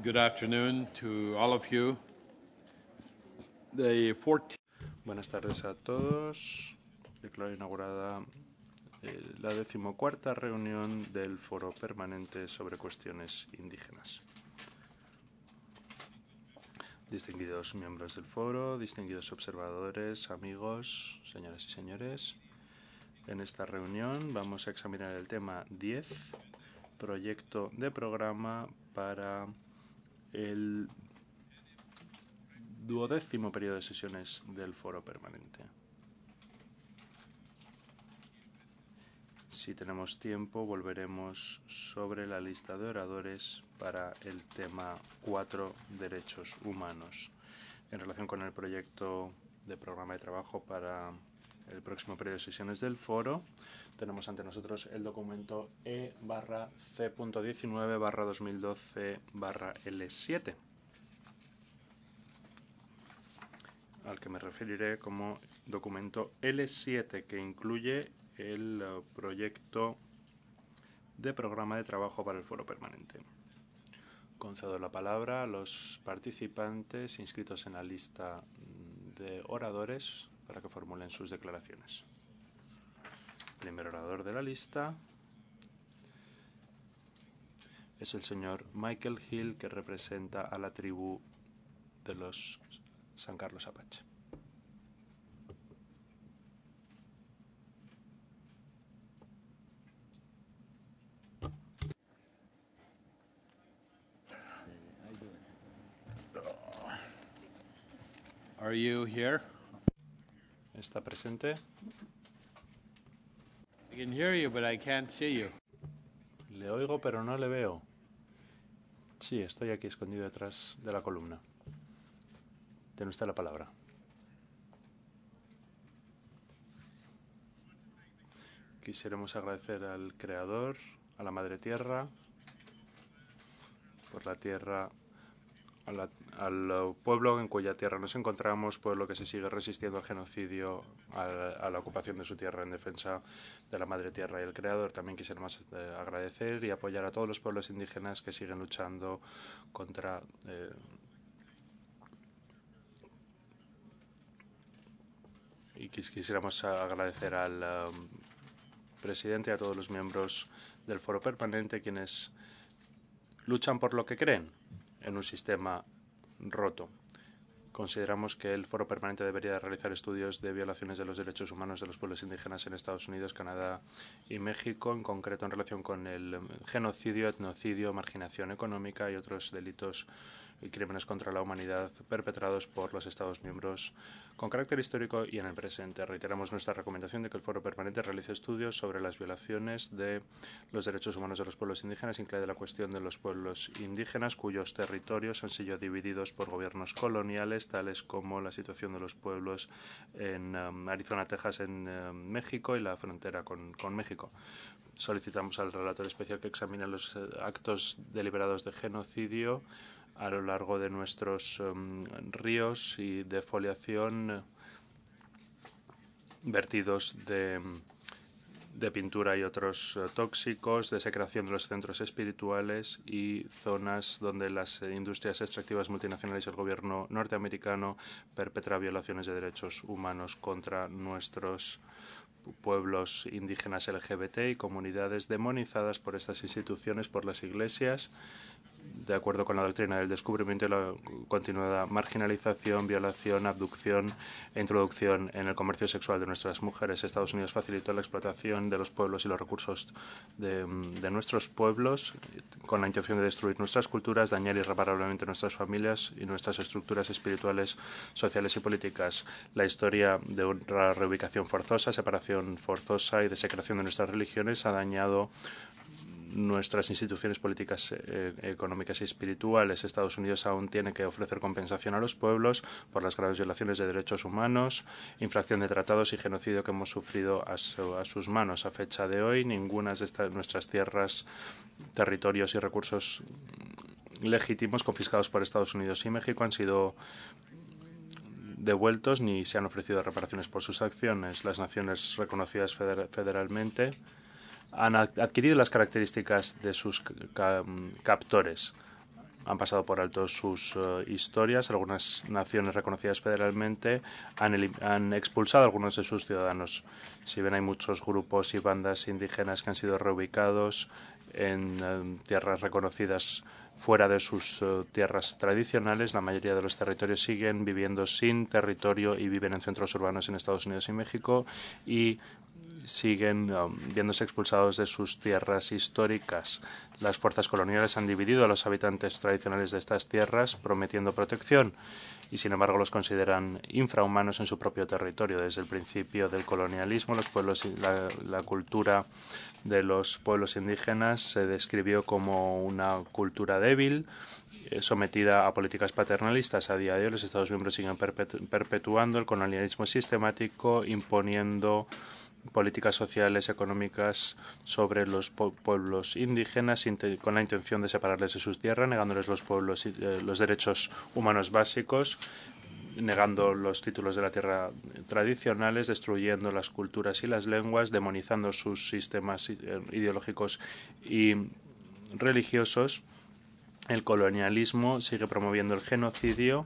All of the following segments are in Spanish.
Good afternoon to all of you. Buenas tardes a todos. Declaro inaugurada la 14ª reunión del Foro Permanente sobre Cuestiones Indígenas. Distinguidos miembros del foro, distinguidos observadores, amigos, señoras y señores, en esta reunión vamos a examinar el tema 10, proyecto de programa para el 12º periodo de sesiones del Foro Permanente. Si tenemos tiempo, volveremos sobre la lista de oradores para el tema 4, derechos humanos. En relación con el proyecto de programa de trabajo para el próximo periodo de sesiones del foro, tenemos ante nosotros el documento E/C.19/2012/L7, al que me referiré como documento L7, que incluye el proyecto de programa de trabajo para el foro permanente. Concedo la palabra a los participantes inscritos en la lista de oradores para que formulen sus declaraciones. El primer orador de la lista es el señor Michael Hill, que representa a la tribu de los San Carlos Apache. Are you here? ¿Está presente? I can hear you, but I can't see you. Le oigo, pero no le veo. Sí, estoy aquí escondido detrás de la columna. Tiene usted la palabra. Quisiéramos agradecer al Creador, a la Madre Tierra, por la tierra, al pueblo en cuya tierra nos encontramos, pueblo que se sigue resistiendo al genocidio, a la ocupación de su tierra en defensa de la Madre Tierra y el Creador. También quisiéramos agradecer y apoyar a todos los pueblos indígenas que siguen luchando contra y quisiéramos agradecer al presidente y a todos los miembros del Foro Permanente, quienes luchan por lo que creen en un sistema roto. Consideramos que el Foro Permanente debería realizar estudios de violaciones de los derechos humanos de los pueblos indígenas en Estados Unidos, Canadá y México, en concreto en relación con el genocidio, etnocidio, marginación económica y otros delitos y crímenes contra la humanidad perpetrados por los Estados miembros con carácter histórico y en el presente. Reiteramos nuestra recomendación de que el Foro Permanente realice estudios sobre las violaciones de los derechos humanos de los pueblos indígenas, incluida la cuestión de los pueblos indígenas cuyos territorios han sido divididos por gobiernos coloniales, tales como la situación de los pueblos en Arizona, Texas, en México y la frontera con México. Solicitamos al relator especial que examine los actos deliberados de genocidio a lo largo de nuestros ríos y de foliación, vertidos de pintura y otros tóxicos, desecración de los centros espirituales y zonas donde las industrias extractivas multinacionales y el gobierno norteamericano perpetra violaciones de derechos humanos contra nuestros pueblos indígenas LGBT y comunidades demonizadas por estas instituciones, por las iglesias, de acuerdo con la doctrina del descubrimiento y la continuada marginalización, violación, abducción e introducción en el comercio sexual de nuestras mujeres. Estados Unidos facilitó la explotación de los pueblos y los recursos de nuestros pueblos con la intención de destruir nuestras culturas, dañar irreparablemente nuestras familias y nuestras estructuras espirituales, sociales y políticas. La historia de una reubicación forzosa, separación forzosa y desecración de nuestras religiones ha dañado nuestras instituciones políticas, económicas y espirituales. Estados Unidos aún tiene que ofrecer compensación a los pueblos por las graves violaciones de derechos humanos, infracción de tratados y genocidio que hemos sufrido a sus manos. A fecha de hoy, ninguna de nuestras tierras, territorios y recursos legítimos confiscados por Estados Unidos y México han sido devueltos ni se han ofrecido reparaciones por sus acciones. Las naciones reconocidas federalmente han adquirido las características de sus captores, han pasado por alto sus historias. Algunas naciones reconocidas federalmente han expulsado a algunos de sus ciudadanos. Si bien hay muchos grupos y bandas indígenas que han sido reubicados en tierras reconocidas fuera de sus tierras tradicionales, la mayoría de los territorios siguen viviendo sin territorio y viven en centros urbanos en Estados Unidos y México y siguen viéndose expulsados de sus tierras históricas. Las fuerzas coloniales han dividido a los habitantes tradicionales de estas tierras, prometiendo protección, y sin embargo los consideran infrahumanos en su propio territorio. Desde el principio del colonialismo, la cultura de los pueblos indígenas se describió como una cultura débil, sometida a políticas paternalistas. A día de hoy los Estados miembros siguen perpetuando el colonialismo sistemático, imponiendo políticas sociales, económicas sobre los pueblos indígenas con la intención de separarles de sus tierras, negándoles los derechos humanos básicos, negando los títulos de la tierra tradicionales, destruyendo las culturas y las lenguas, demonizando sus sistemas ideológicos y religiosos. El colonialismo sigue promoviendo el genocidio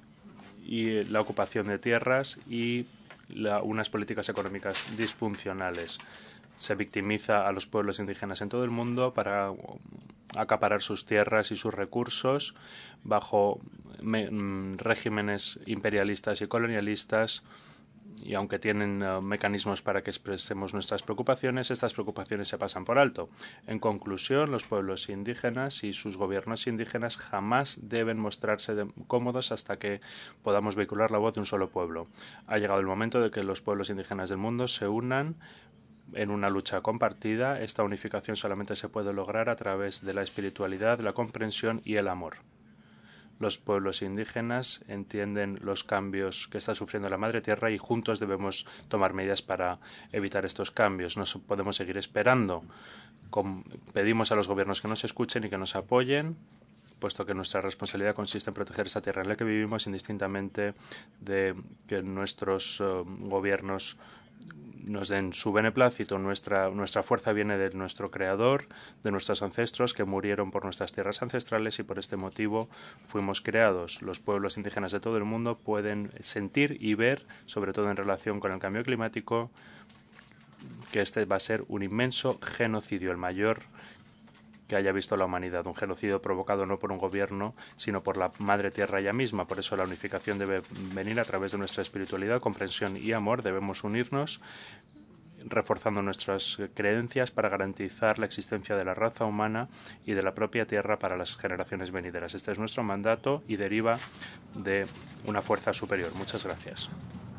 y la ocupación de tierras y unas políticas económicas disfuncionales. Se victimiza a los pueblos indígenas en todo el mundo para acaparar sus tierras y sus recursos bajo regímenes imperialistas y colonialistas. Y aunque tienen mecanismos para que expresemos nuestras preocupaciones, estas preocupaciones se pasan por alto. En conclusión, los pueblos indígenas y sus gobiernos indígenas jamás deben mostrarse cómodos hasta que podamos vehicular la voz de un solo pueblo. Ha llegado el momento de que los pueblos indígenas del mundo se unan en una lucha compartida. Esta unificación solamente se puede lograr a través de la espiritualidad, la comprensión y el amor. Los pueblos indígenas entienden los cambios que está sufriendo la Madre Tierra y juntos debemos tomar medidas para evitar estos cambios. No podemos seguir esperando. Pedimos a los gobiernos que nos escuchen y que nos apoyen, puesto que nuestra responsabilidad consiste en proteger esa tierra en la que vivimos, indistintamente de que nuestros gobiernos nos den su beneplácito. Nuestra fuerza viene de nuestro Creador, de nuestros ancestros que murieron por nuestras tierras ancestrales y por este motivo fuimos creados. Los pueblos indígenas de todo el mundo pueden sentir y ver, sobre todo en relación con el cambio climático, que este va a ser un inmenso genocidio, el mayor que haya visto la humanidad, un genocidio provocado no por un gobierno, sino por la Madre Tierra ella misma. Por eso la unificación debe venir a través de nuestra espiritualidad, comprensión y amor. Debemos unirnos, reforzando nuestras creencias para garantizar la existencia de la raza humana y de la propia Tierra para las generaciones venideras. Este es nuestro mandato y deriva de una fuerza superior. Muchas gracias.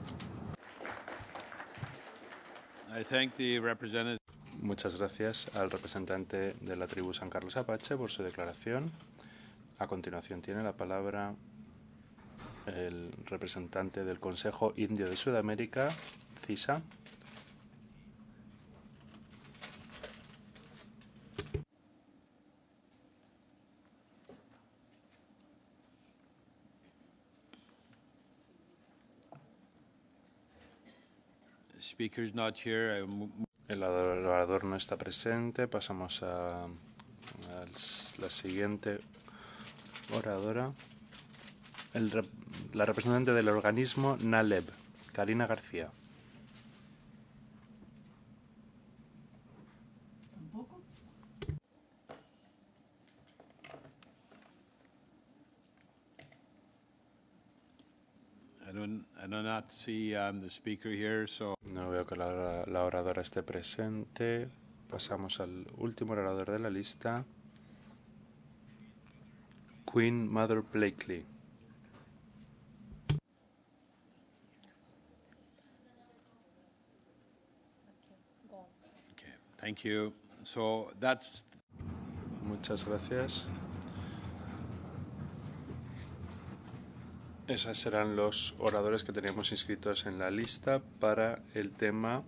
Muchas gracias al representante de la tribu San Carlos Apache por su declaración. A continuación tiene la palabra el representante del Consejo Indio de Sudamérica, CISA. El orador no está presente. Pasamos a la siguiente oradora. La representante del organismo NALEB, Karina García. ¿Tampoco? No veo que la oradora esté presente. Pasamos al último orador de la lista, Queen Mother Blakely. Thank you. So that's... Muchas gracias. Esos serán los oradores que teníamos inscritos en la lista para el tema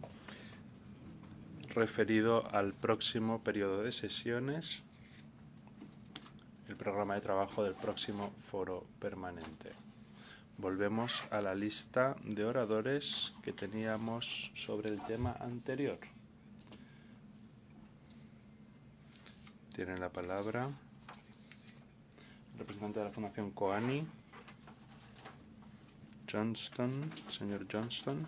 referido al próximo periodo de sesiones, el programa de trabajo del próximo foro permanente. Volvemos a la lista de oradores que teníamos sobre el tema anterior. Tiene la palabra representante de la Fundación Koani, Johnston, señor Johnston.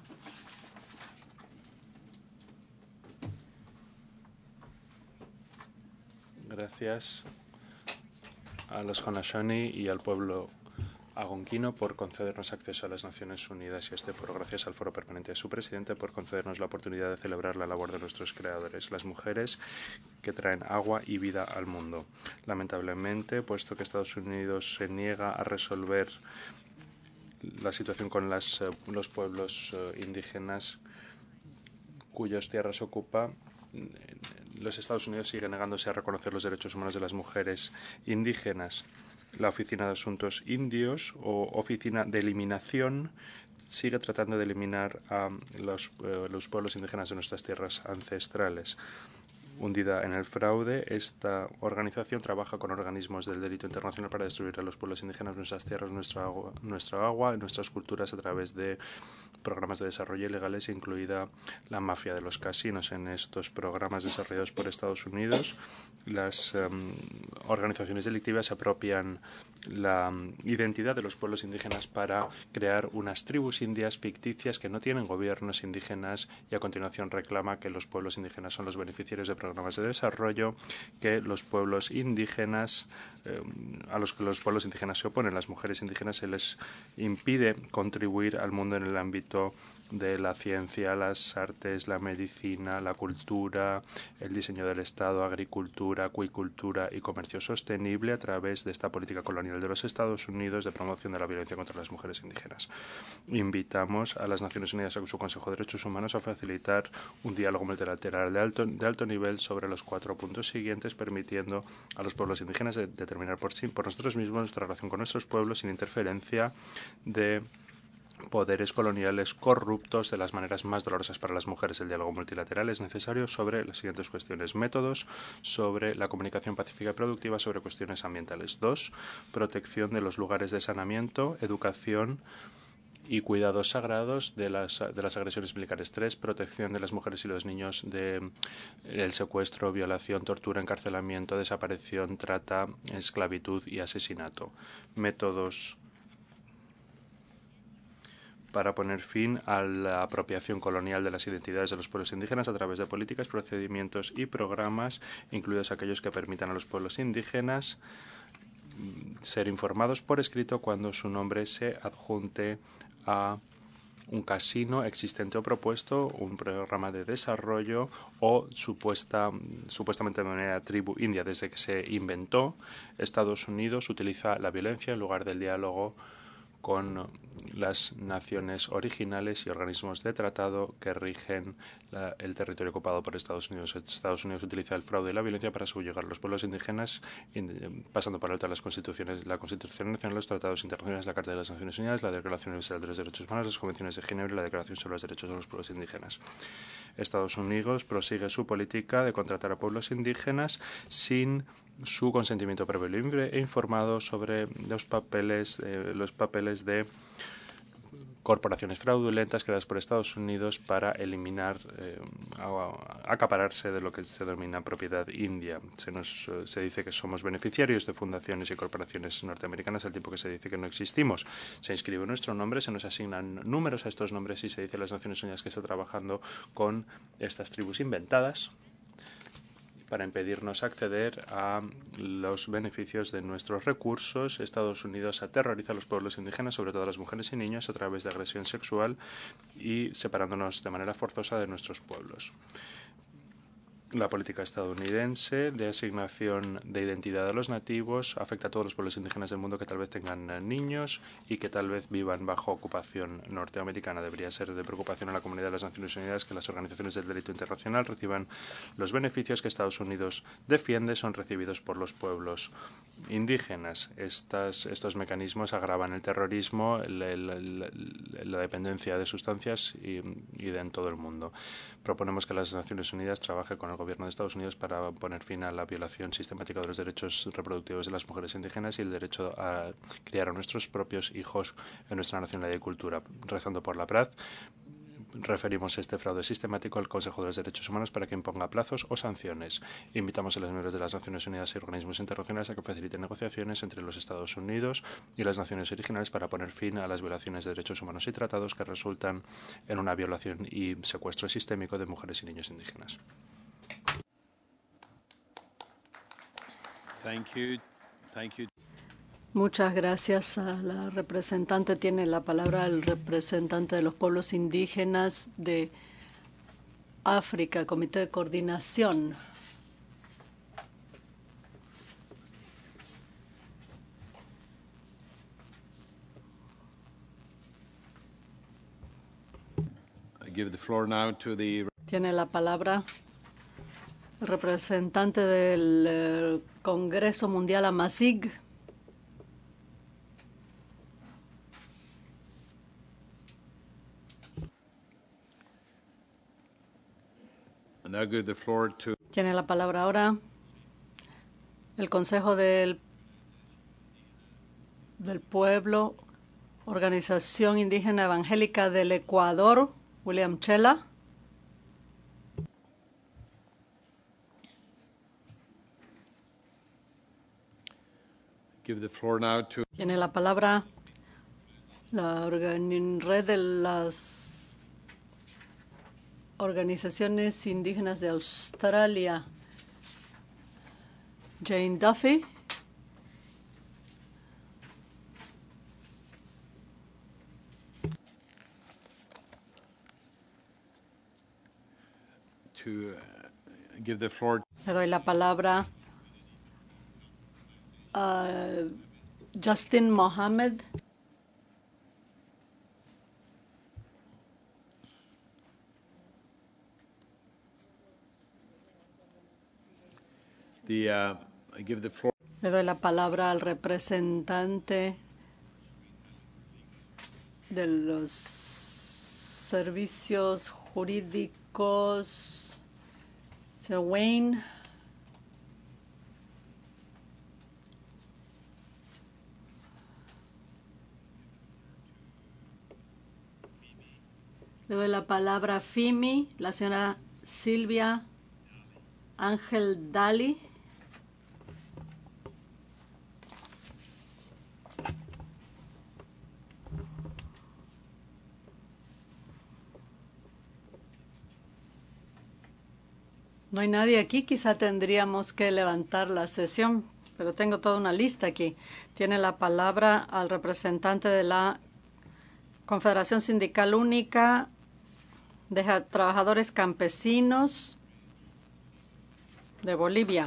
Gracias a los Haudenosaunee y al pueblo algonquino por concedernos acceso a las Naciones Unidas y a este foro. Gracias al Foro Permanente de su presidente por concedernos la oportunidad de celebrar la labor de nuestros creadores, las mujeres que traen agua y vida al mundo. Lamentablemente, puesto que Estados Unidos se niega a resolver la situación con los pueblos indígenas cuyas tierras ocupa, los Estados Unidos siguen negándose a reconocer los derechos humanos de las mujeres indígenas. La Oficina de Asuntos Indios o Oficina de Eliminación sigue tratando de eliminar a los pueblos indígenas de nuestras tierras ancestrales. Hundida en el fraude, esta organización trabaja con organismos del delito internacional para destruir a los pueblos indígenas, nuestras tierras, nuestra agua, nuestras culturas a través de programas de desarrollo ilegales, incluida la mafia de los casinos. En estos programas desarrollados por Estados Unidos, las organizaciones delictivas apropian la identidad de los pueblos indígenas para crear unas tribus indias ficticias que no tienen gobiernos indígenas y a continuación reclama que los pueblos indígenas son los beneficiarios de programas de desarrollo, que los pueblos indígenas, a los que los pueblos indígenas se oponen. Las mujeres indígenas se les impide contribuir al mundo en el ámbito de la ciencia, las artes, la medicina, la cultura, el diseño del Estado, agricultura, acuicultura y comercio sostenible a través de esta política colonial de los Estados Unidos de promoción de la violencia contra las mujeres indígenas. Invitamos a las Naciones Unidas a su Consejo de Derechos Humanos a facilitar un diálogo multilateral de alto nivel sobre los 4 puntos siguientes, permitiendo a los pueblos indígenas determinar por nosotros mismos nuestra relación con nuestros pueblos sin interferencia de poderes coloniales corruptos de las maneras más dolorosas para las mujeres. El diálogo multilateral es necesario sobre las siguientes cuestiones: métodos, sobre la comunicación pacífica y productiva, sobre cuestiones ambientales. 2. Protección de los lugares de saneamiento, educación y cuidados sagrados de las agresiones militares. 3. Protección de las mujeres y los niños del secuestro, violación, tortura, encarcelamiento, desaparición, trata, esclavitud y asesinato. Métodos para poner fin a la apropiación colonial de las identidades de los pueblos indígenas a través de políticas, procedimientos y programas, incluidos aquellos que permitan a los pueblos indígenas ser informados por escrito cuando su nombre se adjunte a un casino existente o propuesto, un programa de desarrollo o supuestamente de manera tribu india. Desde que se inventó, Estados Unidos utiliza la violencia en lugar del diálogo con las naciones originales y organismos de tratado que rigen el territorio ocupado por Estados Unidos. Estados Unidos utiliza el fraude y la violencia para subyugar a los pueblos indígenas, pasando por alto las constituciones, la Constitución Nacional, los tratados internacionales, la Carta de las Naciones Unidas, la Declaración Universal de los Derechos Humanos, las Convenciones de Ginebra y la Declaración sobre los Derechos de los Pueblos Indígenas. Estados Unidos prosigue su política de contratar a pueblos indígenas sin su consentimiento previo libre e informado sobre los papeles de corporaciones fraudulentas creadas por Estados Unidos para eliminar, acapararse de lo que se denomina propiedad india. Se dice que somos beneficiarios de fundaciones y corporaciones norteamericanas al tiempo que se dice que no existimos. Se inscribe nuestro nombre, se nos asignan números a estos nombres y se dice a las Naciones Unidas que está trabajando con estas tribus inventadas para impedirnos acceder a los beneficios de nuestros recursos. Estados Unidos aterroriza a los pueblos indígenas, sobre todo a las mujeres y niños, a través de agresión sexual y separándonos de manera forzosa de nuestros pueblos. La política estadounidense de asignación de identidad a los nativos afecta a todos los pueblos indígenas del mundo que tal vez tengan niños y que tal vez vivan bajo ocupación norteamericana. Debería ser de preocupación a la comunidad de las Naciones Unidas que las organizaciones del derecho internacional reciban los beneficios que Estados Unidos defiende son recibidos por los pueblos indígenas. Estos mecanismos agravan el terrorismo, la dependencia de sustancias y en todo el mundo. Proponemos que las Naciones Unidas trabajen con el gobierno de Estados Unidos para poner fin a la violación sistemática de los derechos reproductivos de las mujeres indígenas y el derecho a criar a nuestros propios hijos en nuestra nacionalidad y cultura. Rezando por la paz, referimos este fraude sistemático al Consejo de los Derechos Humanos para que imponga plazos o sanciones. Invitamos a los miembros de las Naciones Unidas y organismos internacionales a que faciliten negociaciones entre los Estados Unidos y las naciones originales para poner fin a las violaciones de derechos humanos y tratados que resultan en una violación y secuestro sistémico de mujeres y niños indígenas. Thank you. Thank you. Muchas gracias a la representante. Tiene la palabra el representante de los pueblos indígenas de África, Comité de Coordinación. I give the floor now to the... Tiene la palabra el representante del Congreso Mundial Amazigh. Now give the floor to... Tiene la palabra ahora el Consejo del Pueblo, Organización Indígena Evangélica del Ecuador, William Chela. Give the floor now to... Tiene la palabra la red de las organizaciones indígenas de Australia, Jane Duffy. to give the floor... Le doy la palabra a Justin Mohammed. I give the floor... Le doy la palabra al representante de los servicios jurídicos, Sir Wayne. Le doy la palabra a FIMI, la señora Silvia Ángel Dali. No hay nadie aquí, quizá tendríamos que levantar la sesión, pero tengo toda una lista aquí. Tiene la palabra al representante de la Confederación Sindical Única de Trabajadores Campesinos de Bolivia.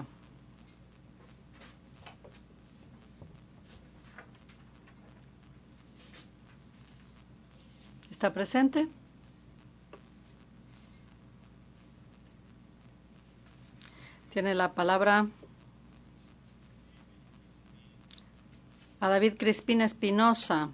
¿Está presente? Tiene la palabra a David Crispín Espinosa.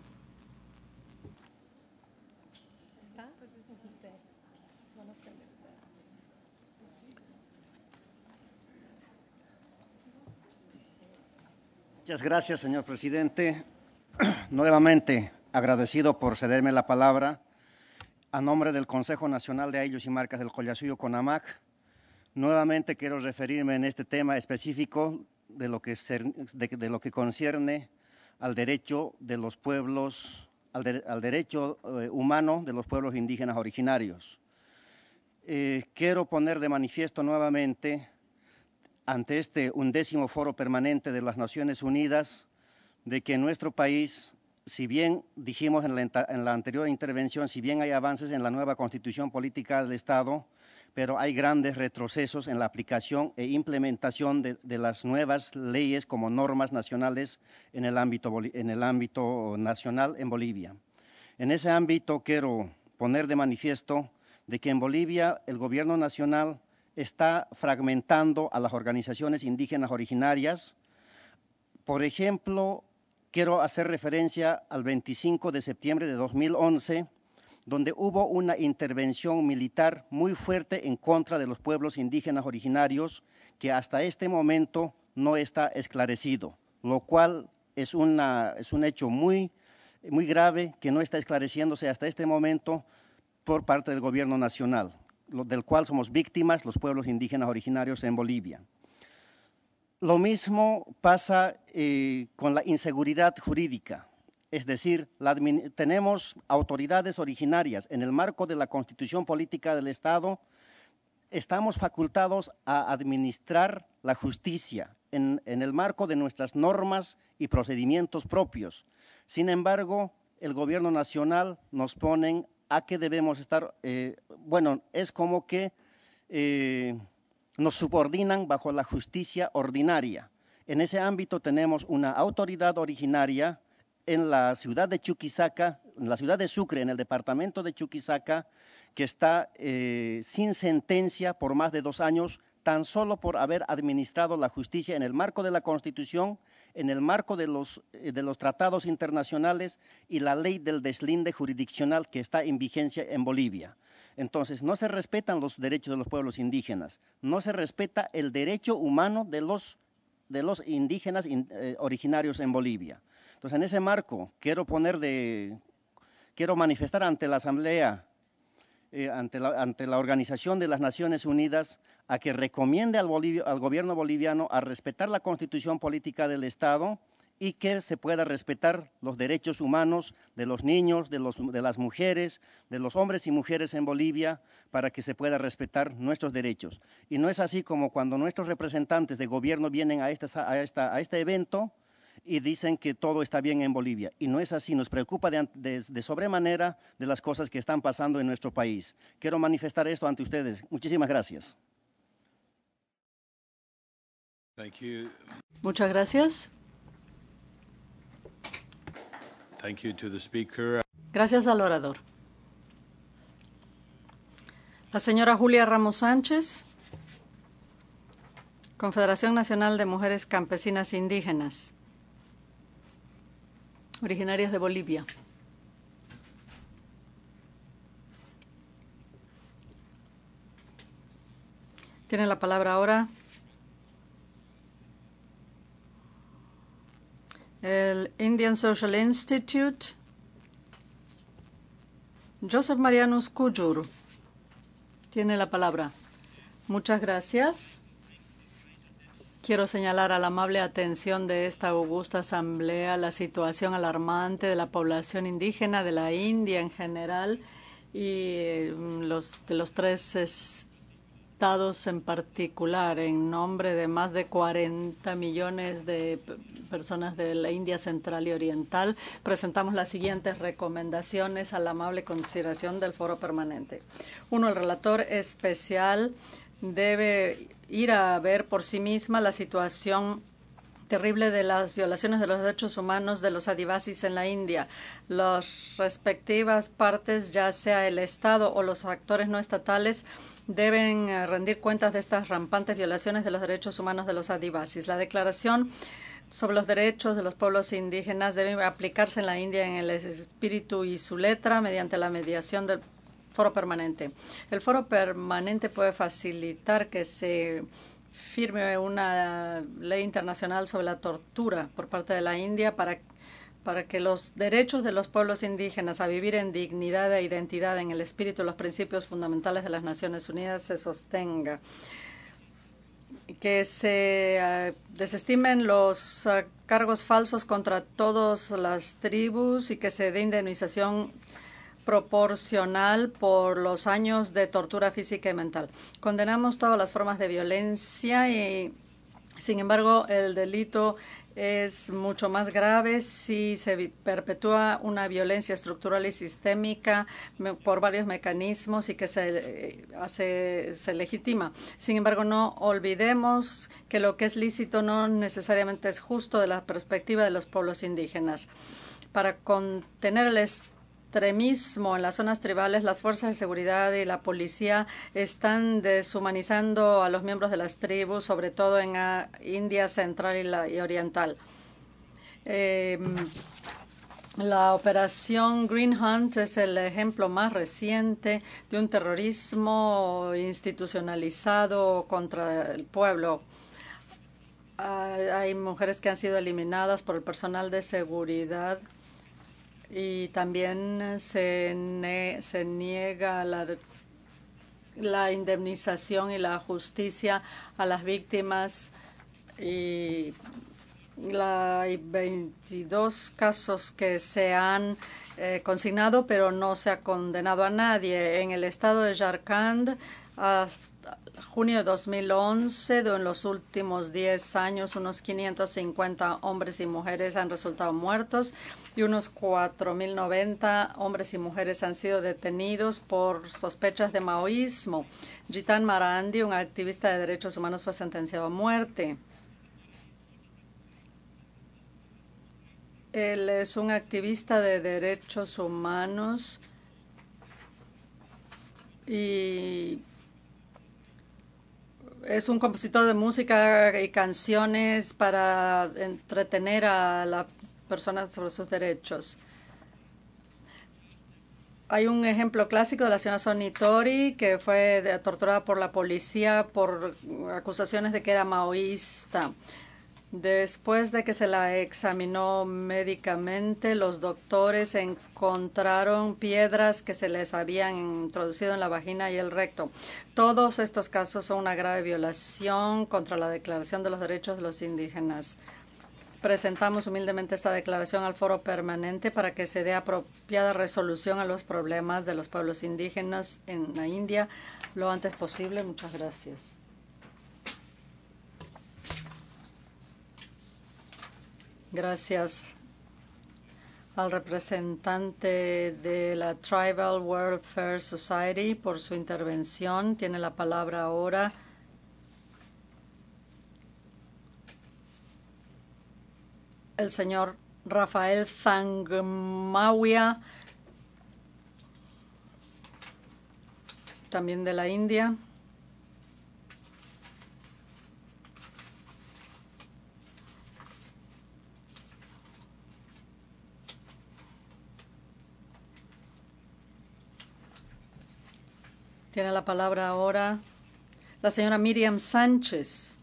Muchas gracias, señor presidente. Nuevamente agradecido por cederme la palabra. A nombre del Consejo Nacional de Ayllus y Marcas del Collasuyo, CONAMAC, nuevamente quiero referirme en este tema específico de lo que concierne al derecho de los pueblos, al derecho humano de los pueblos indígenas originarios. Quiero poner de manifiesto nuevamente ante este 11º Foro Permanente de las Naciones Unidas de que en nuestro país, si bien dijimos en la anterior intervención, si bien hay avances en la nueva Constitución Política del Estado, pero hay grandes retrocesos en la aplicación e implementación de las nuevas leyes como normas nacionales en el ámbito nacional en Bolivia. En ese ámbito quiero poner de manifiesto de que en Bolivia el gobierno nacional está fragmentando a las organizaciones indígenas originarias. Por ejemplo, quiero hacer referencia al 25 de septiembre de 2011, donde hubo una intervención militar muy fuerte en contra de los pueblos indígenas originarios que hasta este momento no está esclarecido, lo cual es un hecho muy grave que no está esclareciéndose hasta este momento, por parte del gobierno nacional, del cual somos víctimas los pueblos indígenas originarios en Bolivia. Lo mismo pasa con la inseguridad jurídica, es decir, tenemos autoridades originarias en el marco de la Constitución Política del Estado. Estamos facultados a administrar la justicia en el marco de nuestras normas y procedimientos propios. Sin embargo, el gobierno nacional nos pone a que debemos estar, es como que nos subordinan bajo la justicia ordinaria. En ese ámbito tenemos una autoridad originaria en la ciudad de Chuquisaca, en la ciudad de Sucre, en el departamento de Chuquisaca, que está sin sentencia por más de 2 años, tan solo por haber administrado la justicia en el marco de la Constitución, en el marco de los tratados internacionales y la ley del deslinde jurisdiccional que está en vigencia en Bolivia. Entonces, no se respetan los derechos de los pueblos indígenas, no se respeta el derecho humano de los indígenas originarios en Bolivia. Entonces, en ese marco, quiero manifestar ante la Asamblea, ante la Organización de las Naciones Unidas, a que recomiende al gobierno boliviano a respetar la Constitución Política del Estado y que se pueda respetar los derechos humanos de los niños, de las mujeres, de los hombres y mujeres en Bolivia, para que se pueda respetar nuestros derechos. Y no es así como cuando nuestros representantes de gobierno vienen a este evento y dicen que todo está bien en Bolivia. Y no es así, nos preocupa de sobremanera de las cosas que están pasando en nuestro país. Quiero manifestar esto ante ustedes. Muchísimas gracias. Thank you. Muchas gracias. Thank you to the speaker. Gracias al orador. La señora Julia Ramos Sánchez, Confederación Nacional de Mujeres Campesinas Indígenas, originarias de Bolivia. Tiene la palabra ahora el Indian Social Institute, Joseph Marianus Cuyur. Tiene la palabra. Muchas gracias. Quiero señalar a la amable atención de esta augusta asamblea la situación alarmante de la población indígena de la India en general y de los 3 estados en particular, en nombre de más de 40 millones de personas de la India Central y Oriental. Presentamos las siguientes recomendaciones a la amable consideración del Foro Permanente. 1. El relator especial debe ir a ver por sí misma la situación terrible de las violaciones de los derechos humanos de los adivasis en la India. Las respectivas partes, ya sea el Estado o los actores no estatales, deben rendir cuentas de estas rampantes violaciones de los derechos humanos de los adivasis. La Declaración sobre los Derechos de los Pueblos Indígenas debe aplicarse en la India en el espíritu y su letra mediante la mediación del Foro Permanente. El Foro Permanente puede facilitar que se firme una ley internacional sobre la tortura por parte de la India para que los derechos de los pueblos indígenas a vivir en dignidad e identidad en el espíritu y los principios fundamentales de las Naciones Unidas se sostenga. Que se desestimen los cargos falsos contra todas las tribus y que se dé indemnización proporcional por los años de tortura física y mental. Condenamos todas las formas de violencia y, sin embargo, el delito es mucho más grave si se perpetúa una violencia estructural y sistémica por varios mecanismos y que se legitima. Sin embargo, no olvidemos que lo que es lícito no necesariamente es justo de la perspectiva de los pueblos indígenas. Para contener el extremismo en las zonas tribales, las fuerzas de seguridad y la policía están deshumanizando a los miembros de las tribus, sobre todo en India Central y Oriental. La operación Green Hunt es el ejemplo más reciente de un terrorismo institucionalizado contra el pueblo. Hay mujeres que han sido eliminadas por el personal de seguridad y también se niega la indemnización y la justicia a las víctimas, y hay 22 casos que se han consignado, pero no se ha condenado a nadie. En el estado de Jharkhand, hasta junio de 2011, en los últimos 10 años, unos 550 hombres y mujeres han resultado muertos y unos 4.090 hombres y mujeres han sido detenidos por sospechas de maoísmo. Jitan Marandi, un activista de derechos humanos, fue sentenciado a muerte. Él es un activista de derechos humanos y es un compositor de música y canciones para entretener a las personas sobre sus derechos. Hay un ejemplo clásico de la señora Sonitori, que fue torturada por la policía por acusaciones de que era maoísta. Después de que se la examinó médicamente, los doctores encontraron piedras que se les habían introducido en la vagina y el recto. Todos estos casos son una grave violación contra la Declaración de los Derechos de los Indígenas. Presentamos humildemente esta declaración al Foro Permanente para que se dé apropiada resolución a los problemas de los pueblos indígenas en la India lo antes posible. Muchas gracias. Gracias al representante de la Tribal Welfare Society por su intervención. Tiene la palabra ahora el señor Rafael Zangmawia, también de la India. Tiene la palabra ahora la señora Miriam Sánchez.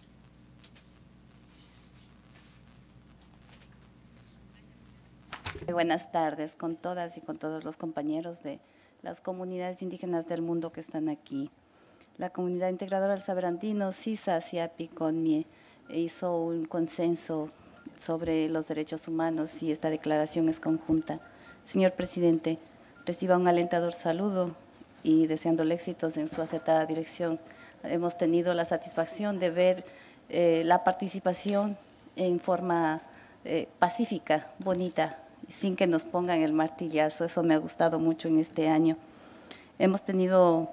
Buenas tardes con todas y con todos los compañeros de las comunidades indígenas del mundo que están aquí. La comunidad integradora del saber andino, CISA, SIAPI, CONMIE, hizo un consenso sobre los derechos humanos y esta declaración es conjunta. Señor presidente, reciba un alentador saludo y deseándole éxitos en su acertada dirección. Hemos tenido la satisfacción de ver la participación en forma pacífica, bonita, sin que nos pongan el martillazo. Eso me ha gustado mucho en este año. Hemos tenido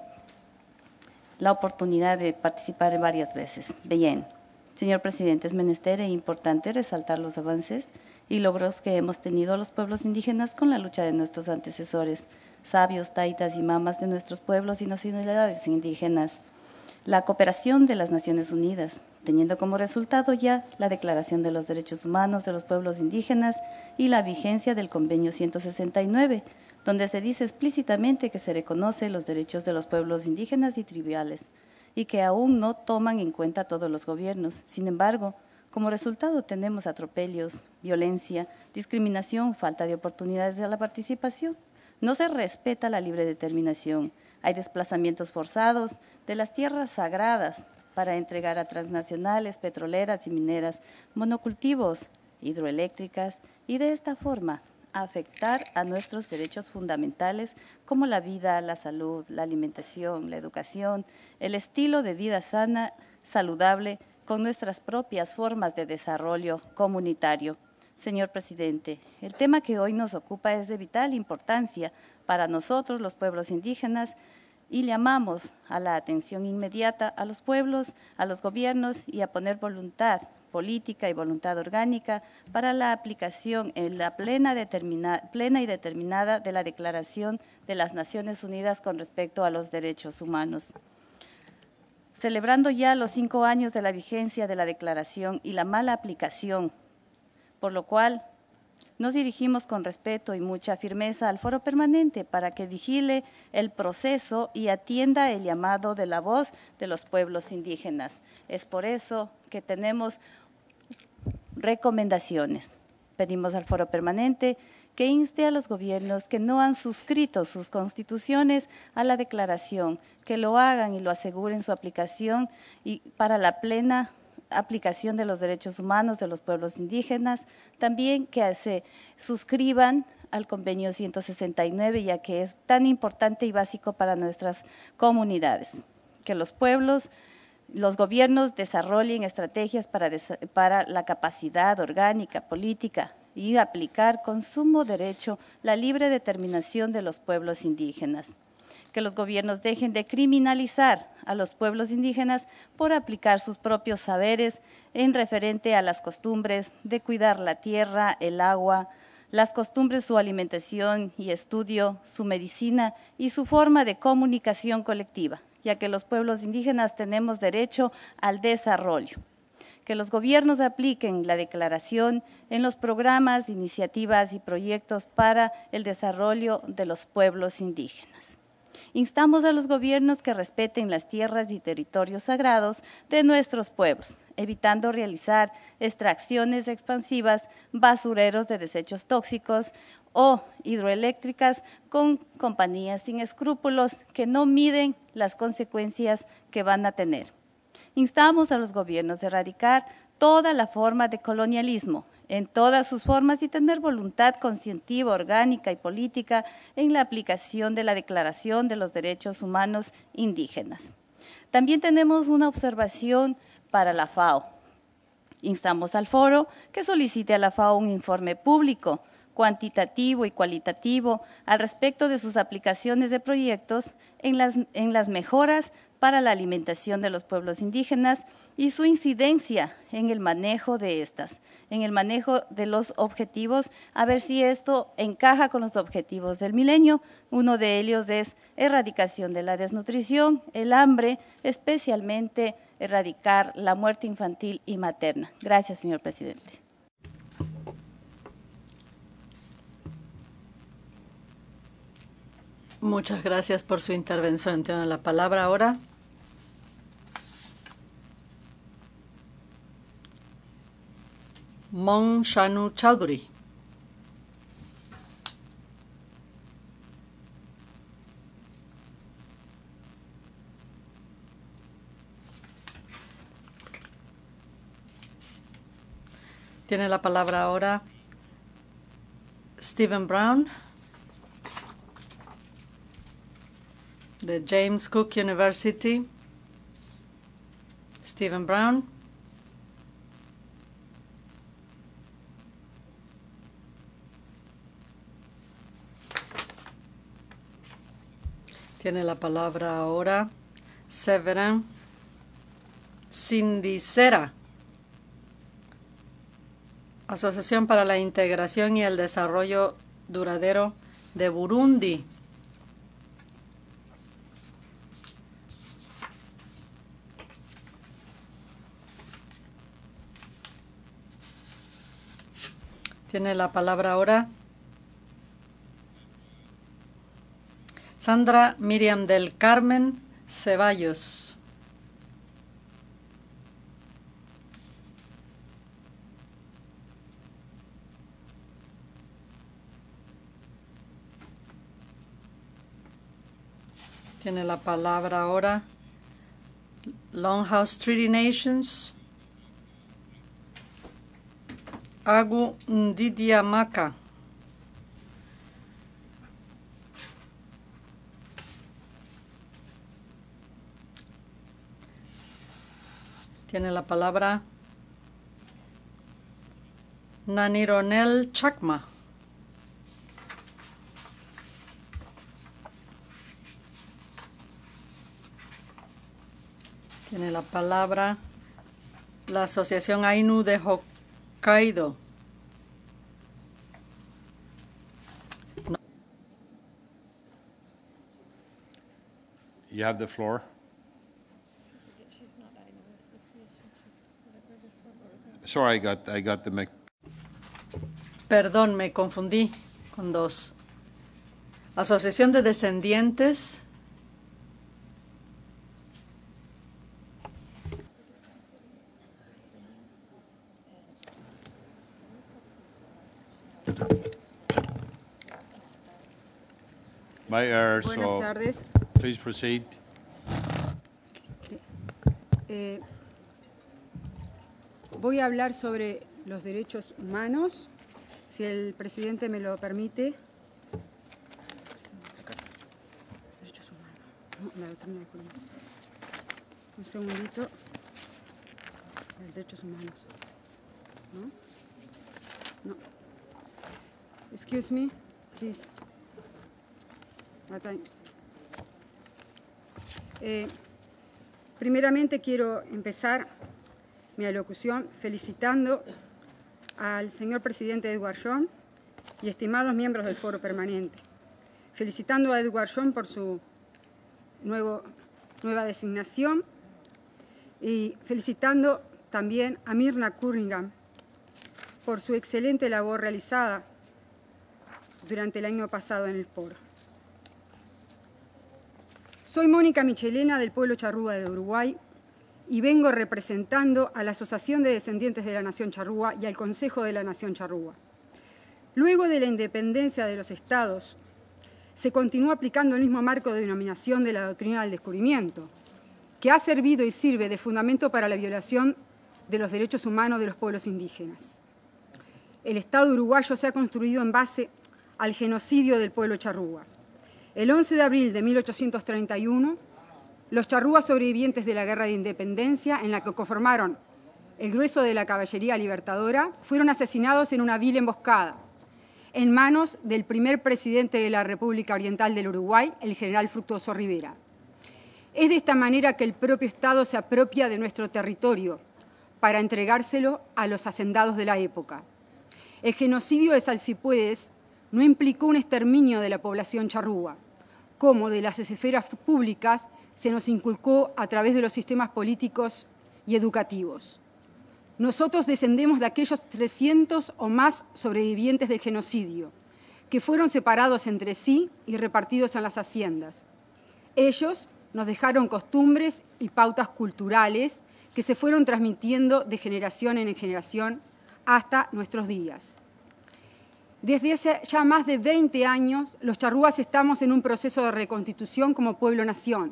la oportunidad de participar varias veces. Bien, señor presidente, es menester e importante resaltar los avances y logros que hemos tenido los pueblos indígenas con la lucha de nuestros antecesores, sabios, taitas y mamas de nuestros pueblos y nacionalidades indígenas. La cooperación de las Naciones Unidas, teniendo como resultado ya la Declaración de los Derechos Humanos de los Pueblos Indígenas y la vigencia del Convenio 169, donde se dice explícitamente que se reconoce los derechos de los pueblos indígenas y tribales, y que aún no toman en cuenta todos los gobiernos. Sin embargo, como resultado tenemos atropellos, violencia, discriminación, falta de oportunidades de la participación. No se respeta la libre determinación. Hay desplazamientos forzados de las tierras sagradas para entregar a transnacionales, petroleras y mineras, monocultivos, hidroeléctricas y de esta forma afectar a nuestros derechos fundamentales como la vida, la salud, la alimentación, la educación, el estilo de vida sana, saludable, con nuestras propias formas de desarrollo comunitario. Señor presidente, el tema que hoy nos ocupa es de vital importancia para nosotros, los pueblos indígenas, y llamamos a la atención inmediata a los pueblos, a los gobiernos y a poner voluntad política y voluntad orgánica para la aplicación en la plena y determinada de la Declaración de las Naciones Unidas con respecto a los derechos humanos. Celebrando ya los 5 años de la vigencia de la declaración y la mala aplicación, por lo cual nos dirigimos con respeto y mucha firmeza al Foro Permanente para que vigile el proceso y atienda el llamado de la voz de los pueblos indígenas. Es por eso que tenemos recomendaciones. Pedimos al Foro Permanente que inste a los gobiernos que no han suscrito sus constituciones a la declaración, que lo hagan y lo aseguren su aplicación y para la plena aplicación de los derechos humanos de los pueblos indígenas, también que se suscriban al convenio 169, ya que es tan importante y básico para nuestras comunidades, que los pueblos, los gobiernos desarrollen estrategias para la capacidad orgánica, política y aplicar con sumo derecho la libre determinación de los pueblos indígenas. Que los gobiernos dejen de criminalizar a los pueblos indígenas por aplicar sus propios saberes en referente a las costumbres de cuidar la tierra, el agua, las costumbres, su alimentación y estudio, su medicina y su forma de comunicación colectiva, ya que los pueblos indígenas tenemos derecho al desarrollo. Que los gobiernos apliquen la declaración en los programas, iniciativas y proyectos para el desarrollo de los pueblos indígenas. Instamos a los gobiernos que respeten las tierras y territorios sagrados de nuestros pueblos, evitando realizar extracciones expansivas, basureros de desechos tóxicos o hidroeléctricas con compañías sin escrúpulos que no miden las consecuencias que van a tener. Instamos a los gobiernos a erradicar toda la forma de colonialismo en todas sus formas y tener voluntad conscientiva, orgánica y política en la aplicación de la Declaración de los Derechos Humanos Indígenas. También tenemos una observación para la FAO. Instamos al foro que solicite a la FAO un informe público, cuantitativo y cualitativo al respecto de sus aplicaciones de proyectos en las mejoras para la alimentación de los pueblos indígenas y su incidencia en el manejo de estas, en el manejo de los objetivos, a ver si esto encaja con los objetivos del milenio. Uno de ellos es erradicación de la desnutrición, el hambre, especialmente erradicar la muerte infantil y materna. Gracias, señor presidente. Muchas gracias por su intervención. Tiene la palabra ahora Mon Shanu Chowdhury. Tiene la palabra ahora Stephen Brown, de James Cook University. Stephen Brown. Tiene la palabra ahora Severin Sindicera, Asociación para la Integración y el Desarrollo Duradero de Burundi. Tiene la palabra ahora Sandra Miriam del Carmen Ceballos. Tiene la palabra ahora Longhouse Treaty Nations, Agu Ndidiamaka. Tiene la palabra Nanironel Chakma. Tiene la palabra la Asociación Ainu de Hokkaido. You have the floor. Sorry, I got the mic. Perdón, me confundí con dos. Asociación de Descendientes. my error, Buenas so tardes. please proceed. Voy a hablar sobre los derechos humanos, si el presidente me lo permite. Derechos humanos. No, la doctrina de Colombia. Un segundito. Los derechos humanos. ¿No? No. Excuse me, please. Primeramente quiero empezar mi alocución felicitando al señor presidente Edward John y estimados miembros del Foro Permanente. Felicitando a Edward John por su nueva designación y felicitando también a Mirna Cunningham por su excelente labor realizada durante el año pasado en el Foro. Soy Mónica Michelena del pueblo charrúa de Uruguay y vengo representando a la Asociación de Descendientes de la Nación Charrúa y al Consejo de la Nación Charrúa. Luego de la independencia de los estados, se continúa aplicando el mismo marco de denominación de la doctrina del descubrimiento, que ha servido y sirve de fundamento para la violación de los derechos humanos de los pueblos indígenas. El Estado uruguayo se ha construido en base al genocidio del pueblo charrúa. El 11 de abril de 1831, los charrúas sobrevivientes de la Guerra de Independencia, en la que conformaron el grueso de la caballería libertadora, fueron asesinados en una vil emboscada, en manos del primer presidente de la República Oriental del Uruguay, el general Fructuoso Rivera. Es de esta manera que el propio Estado se apropia de nuestro territorio para entregárselo a los hacendados de la época. El genocidio de Salsipuedes no implicó un exterminio de la población charrúa, como de las esferas públicas se nos inculcó a través de los sistemas políticos y educativos. Nosotros descendemos de aquellos 300 o más sobrevivientes del genocidio, que fueron separados entre sí y repartidos en las haciendas. Ellos nos dejaron costumbres y pautas culturales que se fueron transmitiendo de generación en generación hasta nuestros días. Desde hace ya más de 20 años, los charrúas estamos en un proceso de reconstitución como pueblo-nación,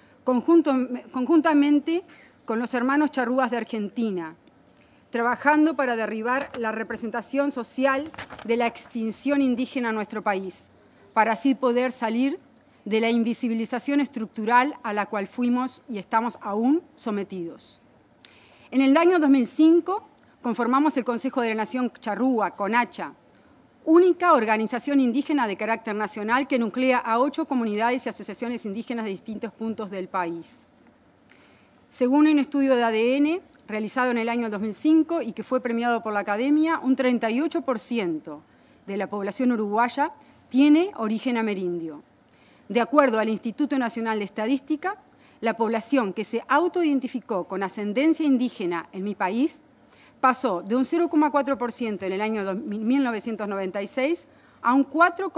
conjuntamente con los hermanos charrúas de Argentina, trabajando para derribar la representación social de la extinción indígena en nuestro país, para así poder salir de la invisibilización estructural a la cual fuimos y estamos aún sometidos. En el año 2005 conformamos el Consejo de la Nación Charrúa, CONACHA, única organización indígena de carácter nacional que nuclea a 8 comunidades y asociaciones indígenas de distintos puntos del país. Según un estudio de ADN realizado en el año 2005 y que fue premiado por la Academia, un 38% de la población uruguaya tiene origen amerindio. De acuerdo al Instituto Nacional de Estadística, la población que se autoidentificó con ascendencia indígena en mi país pasó de un 0,4% en el año 1996 a un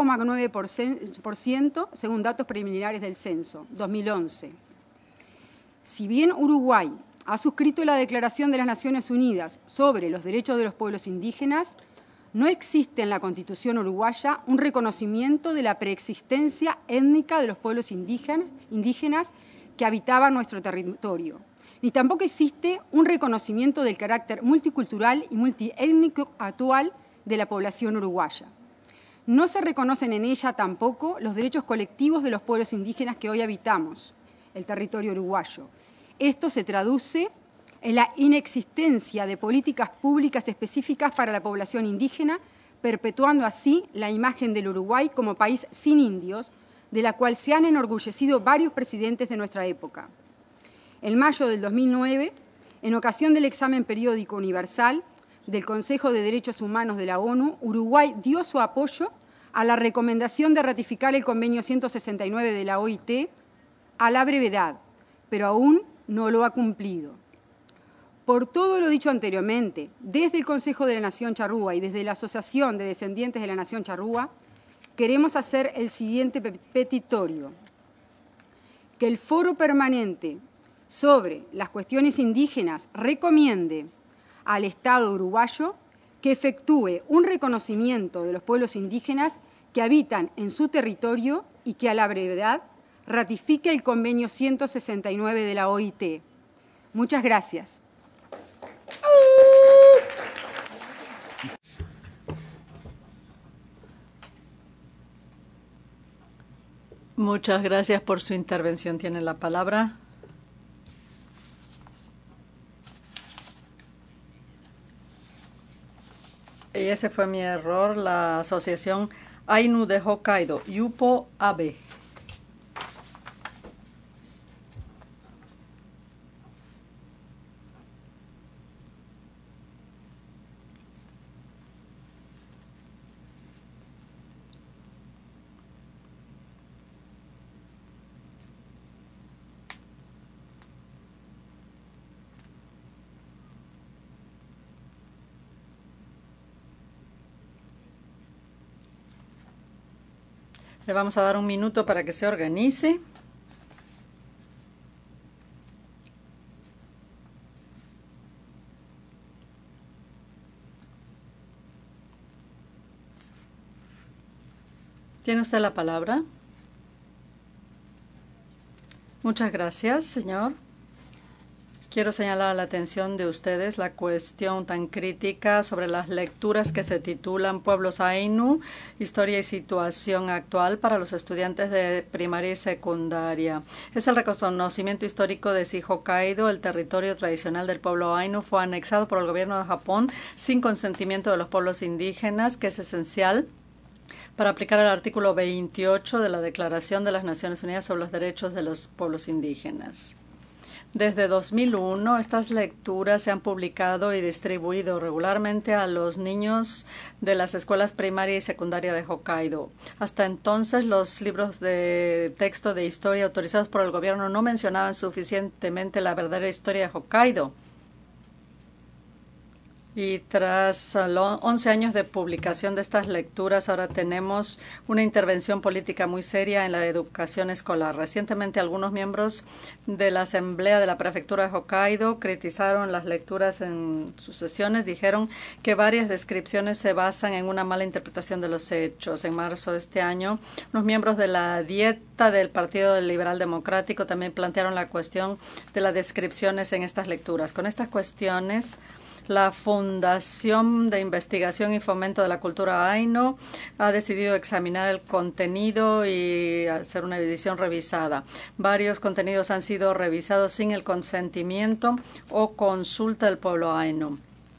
4,9% según datos preliminares del censo 2011. Si bien Uruguay ha suscrito la Declaración de las Naciones Unidas sobre los derechos de los pueblos indígenas, no existe en la Constitución uruguaya un reconocimiento de la preexistencia étnica de los pueblos indígenas que habitaban nuestro territorio, ni tampoco existe un reconocimiento del carácter multicultural y multiétnico actual de la población uruguaya. No se reconocen en ella tampoco los derechos colectivos de los pueblos indígenas que hoy habitamos el territorio uruguayo. Esto se traduce en la inexistencia de políticas públicas específicas para la población indígena, perpetuando así la imagen del Uruguay como país sin indios, de la cual se han enorgullecido varios presidentes de nuestra época. En mayo del 2009, en ocasión del examen periódico universal del Consejo de Derechos Humanos de la ONU, Uruguay dio su apoyo a la recomendación de ratificar el convenio 169 de la OIT a la brevedad, pero aún no lo ha cumplido. Por todo lo dicho anteriormente, desde el Consejo de la Nación Charrúa y desde la Asociación de Descendientes de la Nación Charrúa, queremos hacer el siguiente petitorio: que el Foro Permanente sobre las cuestiones indígenas recomiende al Estado uruguayo que efectúe un reconocimiento de los pueblos indígenas que habitan en su territorio y que a la brevedad ratifique el convenio 169 de la OIT. Muchas gracias. Muchas gracias por su intervención. Tiene la palabra. Y ese fue mi error, la Asociación Ainu de Hokkaido, Yupo Abe. Le vamos a dar un minuto para que se organice. ¿Tiene usted la palabra? Muchas gracias, señor. Quiero señalar a la atención de ustedes la cuestión tan crítica sobre las lecturas que se titulan Pueblos Ainu, Historia y Situación Actual para los estudiantes de primaria y secundaria. Es el reconocimiento histórico de si Hokkaido, el territorio tradicional del pueblo Ainu, fue anexado por el gobierno de Japón sin consentimiento de los pueblos indígenas, que es esencial para aplicar el artículo 28 de la Declaración de las Naciones Unidas sobre los Derechos de los Pueblos Indígenas. Desde 2001, estas lecturas se han publicado y distribuido regularmente a los niños de las escuelas primaria y secundaria de Hokkaido. Hasta entonces, los libros de texto de historia autorizados por el gobierno no mencionaban suficientemente la verdadera historia de Hokkaido. Y tras 11 años de publicación de estas lecturas, ahora tenemos una intervención política muy seria en la educación escolar. Recientemente, algunos miembros de la Asamblea de la Prefectura de Hokkaido criticaron las lecturas en sus sesiones. Dijeron que varias descripciones se basan en una mala interpretación de los hechos. En marzo de este año, unos miembros de la dieta del Partido Liberal Democrático también plantearon la cuestión de las descripciones en estas lecturas. Con estas cuestiones, la Fundación de Investigación y Fomento de la Cultura Ainu ha decidido examinar el contenido y hacer una edición revisada. Varios contenidos han sido revisados sin el consentimiento o consulta del pueblo Ainu.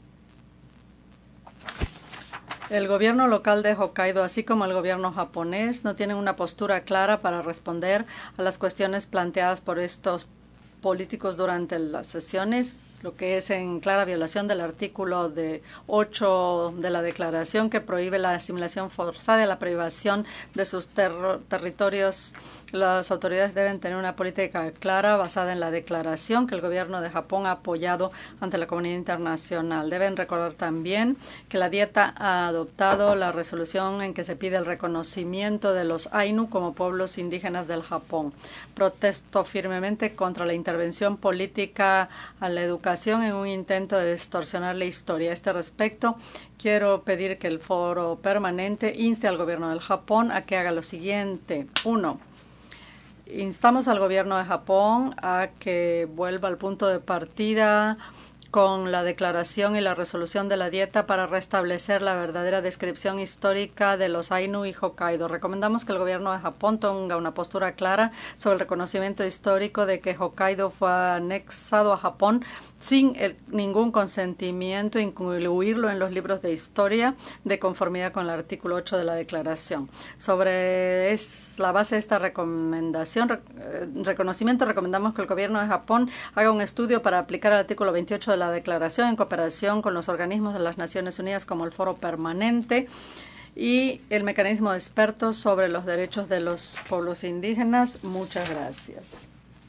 El gobierno local de Hokkaido, así como el gobierno japonés, no tienen una postura clara para responder a las cuestiones planteadas por estos políticos durante las sesiones, lo que es en clara violación del artículo 8 de la Declaración, que prohíbe la asimilación forzada y la privación de sus territorios. Las autoridades deben tener una política clara basada en la declaración que el gobierno de Japón ha apoyado ante la comunidad internacional. Deben recordar también que la dieta ha adoptado la resolución en que se pide el reconocimiento de los Ainu como pueblos indígenas del Japón. Protesto firmemente contra la intervención política a la educación en un intento de distorsionar la historia. A este respecto, quiero pedir que el foro permanente inste al gobierno del Japón a que haga lo siguiente. 1. Instamos al gobierno de Japón a que vuelva al punto de partida con la declaración y la resolución de la dieta para restablecer la verdadera descripción histórica de los Ainu y Hokkaido. Recomendamos que el gobierno de Japón tenga una postura clara sobre el reconocimiento histórico de que Hokkaido fue anexado a Japón sin ningún consentimiento, incluirlo en los libros de historia de conformidad con el artículo 8 de la declaración. Sobre la base de esta reconocimiento, recomendamos que el gobierno de Japón haga un estudio para aplicar el artículo 28 de la declaración en cooperación con los organismos de las Naciones Unidas como el Foro Permanente y el mecanismo de expertos sobre los derechos de los pueblos indígenas. Muchas gracias.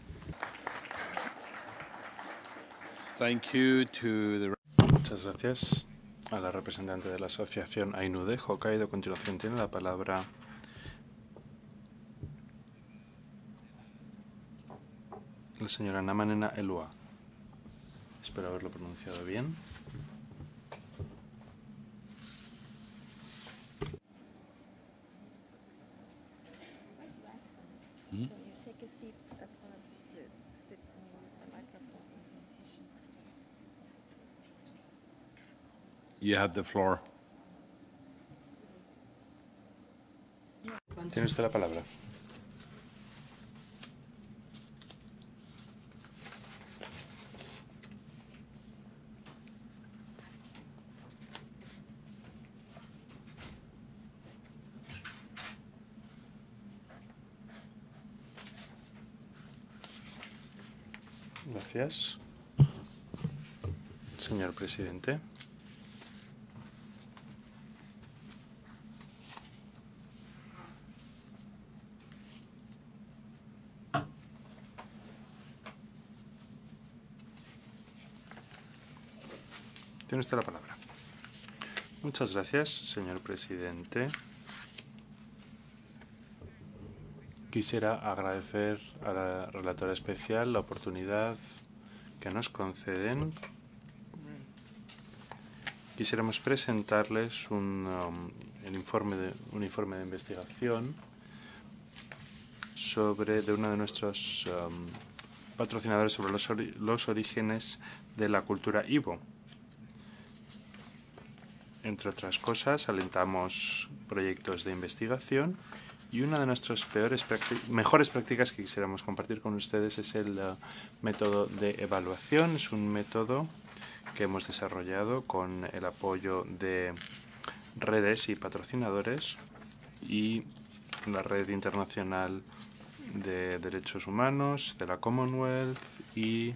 Muchas gracias a la representante de la Asociación Ainu de Hokkaido. A continuación tiene la palabra la señora Namanena Elua. Espero haberlo pronunciado bien. You have the floor. Tiene usted la palabra. Gracias, señor presidente. Tiene usted la palabra. Muchas gracias, señor presidente. Quisiera agradecer a la relatora especial la oportunidad que nos conceden. Quisiéramos presentarles un informe de investigación de uno de nuestros patrocinadores sobre los orígenes de la cultura Ibo. Entre otras cosas, alentamos proyectos de investigación y una de nuestras mejores prácticas que quisiéramos compartir con ustedes es el método de evaluación. Es un método que hemos desarrollado con el apoyo de redes y patrocinadores y la Red Internacional de Derechos Humanos, de la Commonwealth y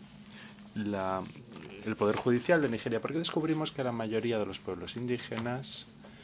el Poder Judicial de Nigeria, porque descubrimos que la mayoría de los pueblos indígenas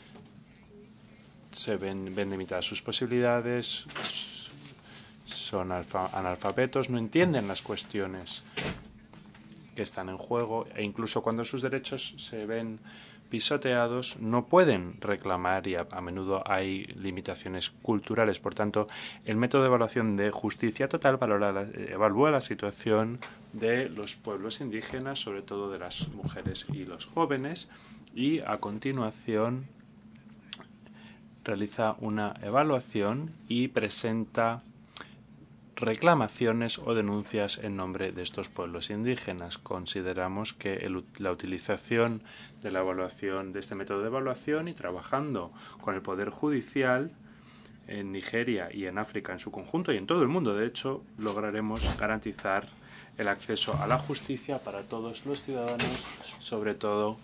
ven limitadas sus posibilidades, son analfabetos, no entienden las cuestiones que están en juego e incluso cuando sus derechos se ven pisoteados no pueden reclamar y a menudo hay limitaciones culturales. Por tanto, el método de evaluación de justicia total evalúa la situación de los pueblos indígenas, sobre todo de las mujeres y los jóvenes, y a continuación realiza una evaluación y presenta reclamaciones o denuncias en nombre de estos pueblos indígenas. Consideramos que la utilización de la evaluación, de este método de evaluación y trabajando con el Poder Judicial en Nigeria y en África en su conjunto y en todo el mundo, de hecho, lograremos garantizar el acceso a la justicia para todos los ciudadanos, sobre todo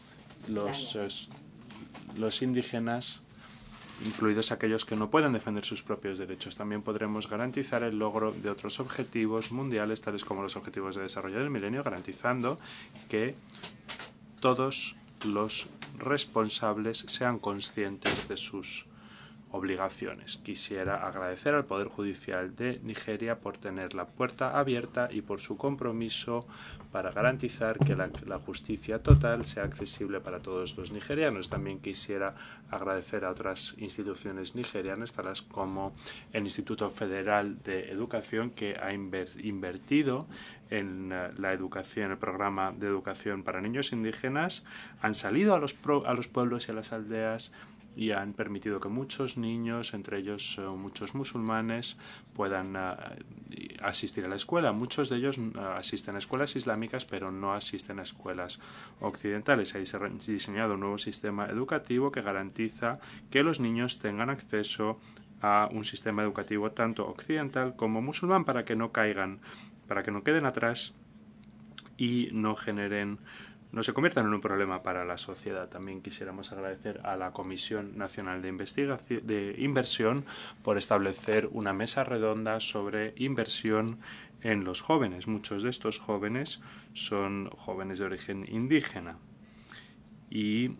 los indígenas, incluidos aquellos que no pueden defender sus propios derechos. También podremos garantizar el logro de otros objetivos mundiales, tales como los objetivos de desarrollo del milenio, garantizando que todos los responsables sean conscientes de sus obligaciones. Quisiera agradecer al Poder Judicial de Nigeria por tener la puerta abierta y por su compromiso para garantizar que la justicia total sea accesible para todos los nigerianos. También quisiera agradecer a otras instituciones nigerianas, tales como el Instituto Federal de Educación, que ha invertido en la educación, el programa de educación para niños indígenas. Han salido a los pueblos y a las aldeas y han permitido que muchos niños, entre ellos muchos musulmanes, puedan asistir a la escuela. Muchos de ellos asisten a escuelas islámicas, pero no asisten a escuelas occidentales. Ahí se ha diseñado un nuevo sistema educativo que garantiza que los niños tengan acceso a un sistema educativo tanto occidental como musulmán para que no queden atrás y no se conviertan en un problema para la sociedad. También quisiéramos agradecer a la Comisión Nacional de Inversión por establecer una mesa redonda sobre inversión en los jóvenes. Muchos de estos jóvenes son jóvenes de origen indígena y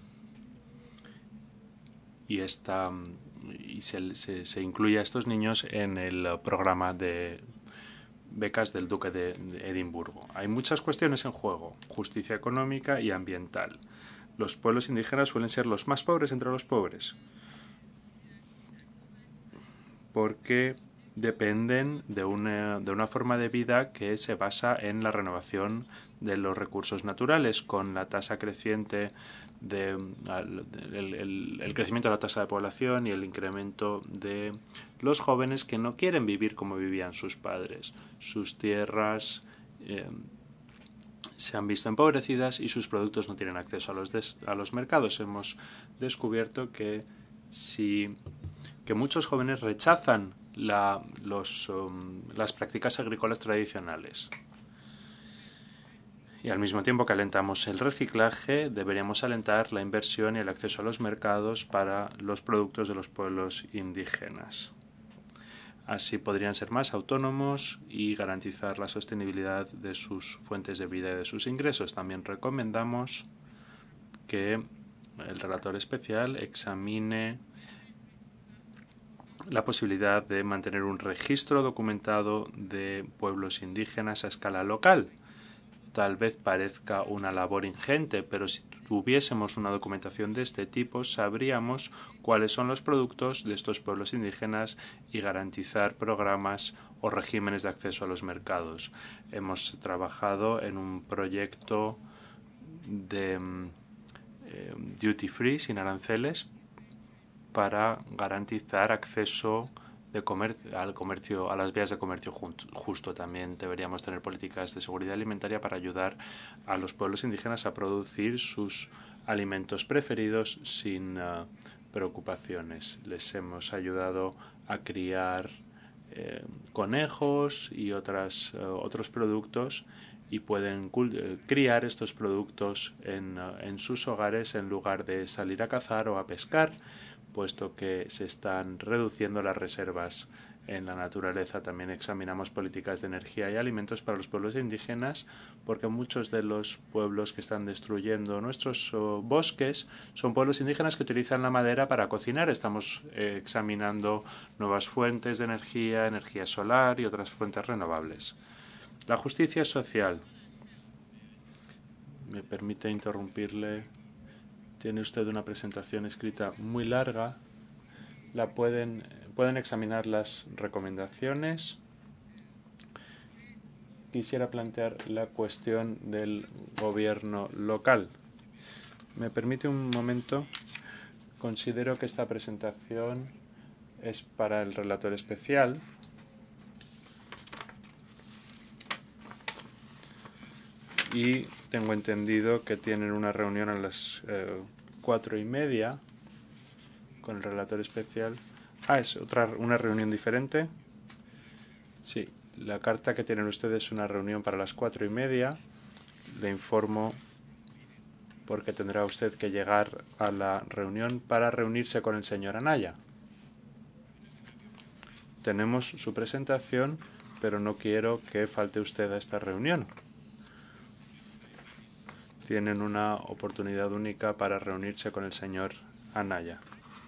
se incluye a estos niños en el programa de becas del Duque de Edimburgo. Hay muchas cuestiones en juego: justicia económica y ambiental. Los pueblos indígenas suelen ser los más pobres entre los pobres porque dependen de una forma de vida que se basa en la renovación de los recursos naturales. Con la tasa creciente el crecimiento de la tasa de población y el incremento de los jóvenes que no quieren vivir como vivían sus padres. Sus tierras se han visto empobrecidas y sus productos no tienen acceso a los mercados. Hemos descubierto que muchos jóvenes rechazan las prácticas agrícolas tradicionales. Y al mismo tiempo que alentamos el reciclaje, deberíamos alentar la inversión y el acceso a los mercados para los productos de los pueblos indígenas. Así podrían ser más autónomos y garantizar la sostenibilidad de sus fuentes de vida y de sus ingresos. También recomendamos que el relator especial examine la posibilidad de mantener un registro documentado de pueblos indígenas a escala local. Tal vez parezca una labor ingente, pero si tuviésemos una documentación de este tipo, sabríamos cuáles son los productos de estos pueblos indígenas y garantizar programas o regímenes de acceso a los mercados. Hemos trabajado en un proyecto de duty free, sin aranceles, para garantizar acceso a las vías de comercio justo. También deberíamos tener políticas de seguridad alimentaria para ayudar a los pueblos indígenas a producir sus alimentos preferidos sin preocupaciones. Les hemos ayudado a criar conejos y otros productos y pueden criar estos productos en sus hogares en lugar de salir a cazar o a pescar, puesto que se están reduciendo las reservas en la naturaleza. También examinamos políticas de energía y alimentos para los pueblos indígenas, porque muchos de los pueblos que están destruyendo nuestros bosques son pueblos indígenas que utilizan la madera para cocinar. Estamos examinando nuevas fuentes de energía, energía solar y otras fuentes renovables. La justicia social. Me permite interrumpirle. Tiene usted una presentación escrita muy larga. Pueden examinar las recomendaciones. Quisiera plantear la cuestión del gobierno local. ¿Me permite un momento? Considero que esta presentación es para el relator especial. Y tengo entendido que tienen una reunión a las 4:30 con el relator especial. ¿Es una reunión diferente? Sí, la carta que tienen ustedes es una reunión para las 4:30. Le informo porque tendrá usted que llegar a la reunión para reunirse con el señor Anaya. Tenemos su presentación, pero no quiero que falte usted a esta reunión. Tienen una oportunidad única para reunirse con el señor Anaya.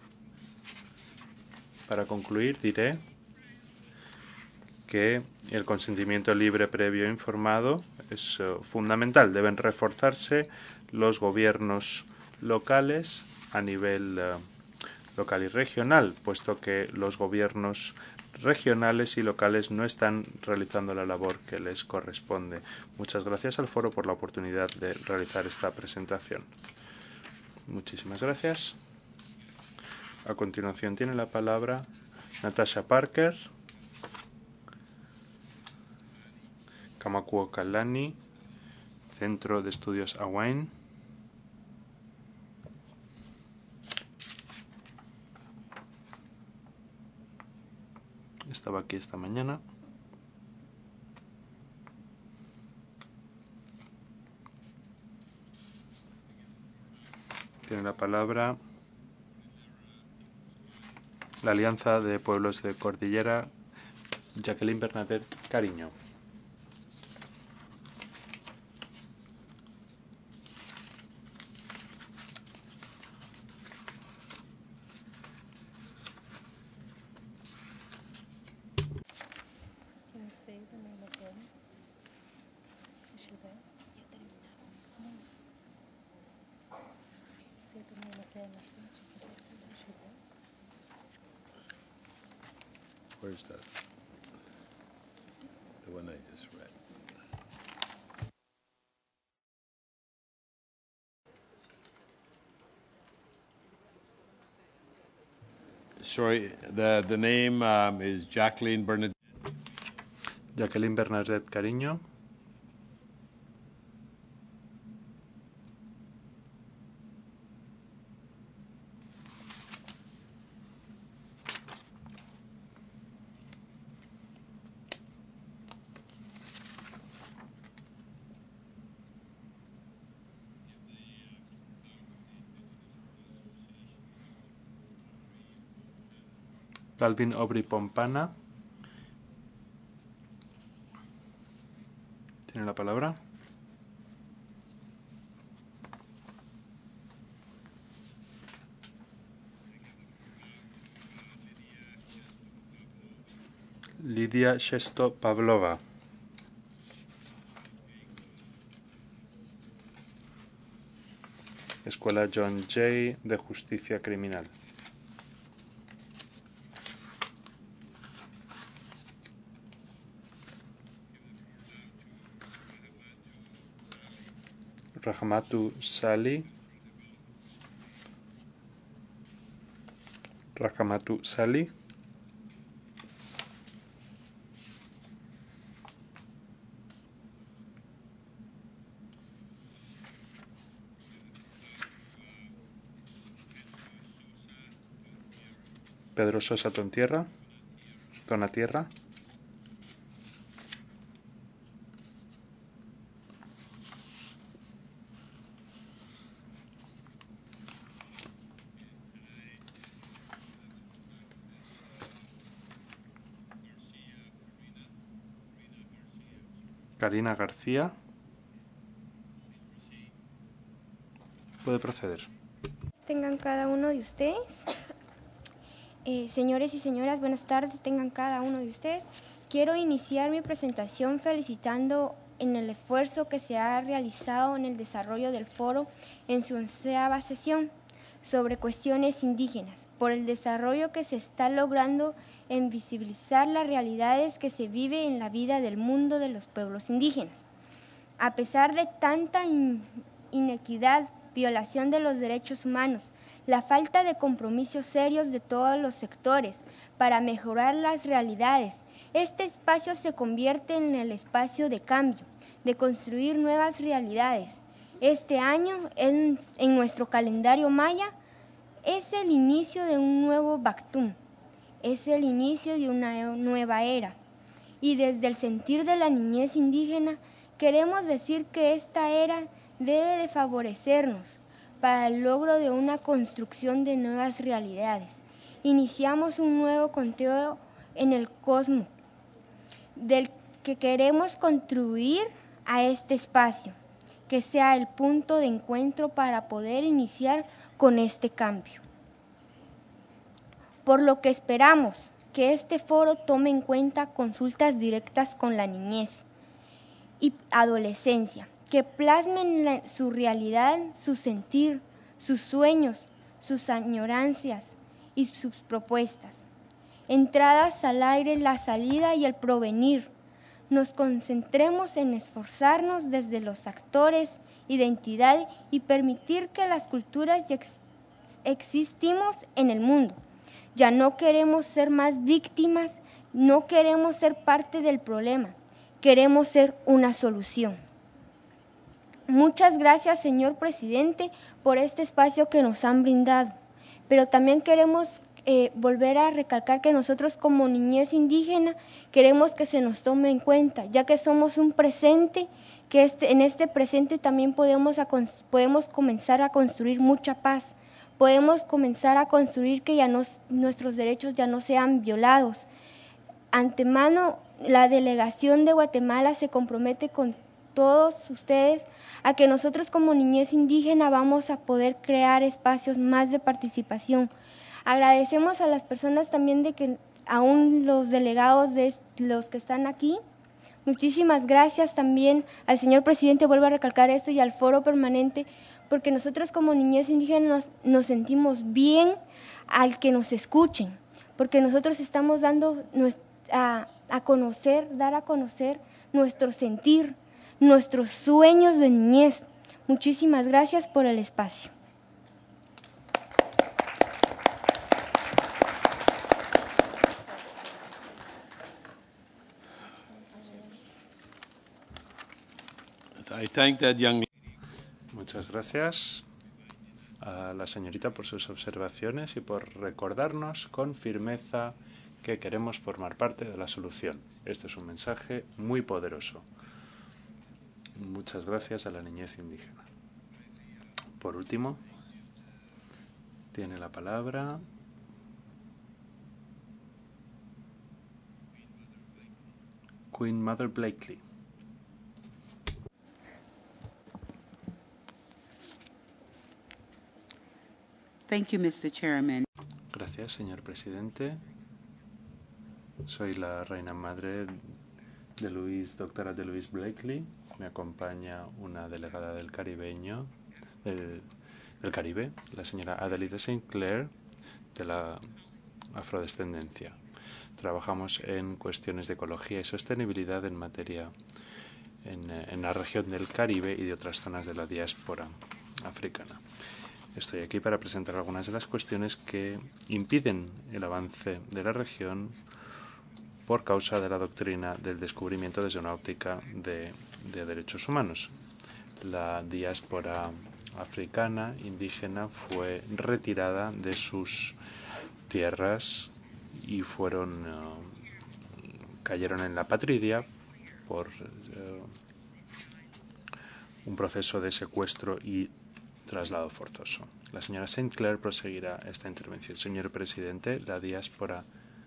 Para concluir, diré que el consentimiento libre, previo e informado es fundamental. Deben reforzarse los gobiernos locales a nivel local y regional, puesto que los gobiernos regionales y locales no están realizando la labor que les corresponde. Muchas gracias al foro por la oportunidad de realizar esta presentación. Muchísimas gracias. A continuación tiene la palabra Natasha Parker, Kamakuo Kalani, Centro de Estudios Awain. Estaba aquí esta mañana. Tiene la palabra la Alianza de Pueblos de Cordillera, Jacqueline Bernadette Cariño. Where's that? The one I just read. Sorry, the name is Jacqueline Bernadette. Jacqueline Bernadette Cariño. Calvin Aubrey Pompana. ¿Tiene la palabra? Lidia Shesto Pavlova. Escuela John Jay de Justicia Criminal. Rahmatu Sali. Rahmatu Sali. Pedro Sosa Tontierra. Donatierra. Karina García. Puede proceder. Tengan cada uno de ustedes. Señores y señoras, buenas tardes, tengan cada uno de ustedes. Quiero iniciar mi presentación felicitando en el esfuerzo que se ha realizado en el desarrollo del foro en su 11ª sesión sobre cuestiones indígenas, por el desarrollo que se está logrando en visibilizar las realidades que se vive en la vida del mundo de los pueblos indígenas. A pesar de tanta inequidad, violación de los derechos humanos, la falta de compromisos serios de todos los sectores para mejorar las realidades, este espacio se convierte en el espacio de cambio, de construir nuevas realidades. Este año, en nuestro calendario maya, es el inicio de un nuevo Bactum, es el inicio de una nueva era. Y desde el sentir de la niñez indígena, queremos decir que esta era debe de favorecernos para el logro de una construcción de nuevas realidades. Iniciamos un nuevo conteo en el cosmos, del que queremos contribuir a este espacio, que sea el punto de encuentro para poder iniciar con este cambio. Por lo que esperamos que este foro tome en cuenta consultas directas con la niñez y adolescencia, que plasmen su realidad, su sentir, sus sueños, sus añorancias y sus propuestas. Entradas al aire, la salida y el provenir. Nos concentremos en esforzarnos desde los actores, identidad y permitir que las culturas existimos en el mundo. Ya no queremos ser más víctimas, no queremos ser parte del problema, queremos ser una solución. Muchas gracias, señor presidente, por este espacio que nos han brindado, pero también queremos volver a recalcar que nosotros como niñez indígena queremos que se nos tome en cuenta, ya que somos un presente, que en este presente también podemos comenzar a construir mucha paz, podemos comenzar a construir que nuestros derechos ya no sean violados. Antemano, la delegación de Guatemala se compromete con todos ustedes a que nosotros como niñez indígena vamos a poder crear espacios más de participación. Agradecemos a las personas también de que aún los delegados de los que están aquí. Muchísimas gracias también al señor presidente, vuelvo a recalcar esto, y al foro permanente, porque nosotros como niñez indígena nos sentimos bien al que nos escuchen, porque nosotros estamos dando dar a conocer nuestro sentir, nuestros sueños de niñez. Muchísimas gracias por el espacio. I thank that young Muchas gracias a la señorita por sus observaciones y por recordarnos con firmeza que queremos formar parte de la solución. Este es un mensaje muy poderoso. Muchas gracias a la niñez indígena. Por último, tiene la palabra Queen Mother Blakely. Thank you, Mr. Chairman. Gracias, señor presidente. Soy la reina madre de doctora de Louise Blakely. Me acompaña una delegada del Caribe, la señora Adelaide St. Clair, de la afrodescendencia. Trabajamos en cuestiones de ecología y sostenibilidad en materia en la región del Caribe y de otras zonas de la diáspora africana. Estoy aquí para presentar algunas de las cuestiones que impiden el avance de la región por causa de la doctrina del descubrimiento desde una óptica de derechos humanos. La diáspora africana indígena fue retirada de sus tierras y cayeron en la patridia por un proceso de secuestro y traslado forzoso. La señora St. Clair proseguirá esta intervención. Señor presidente, la diáspora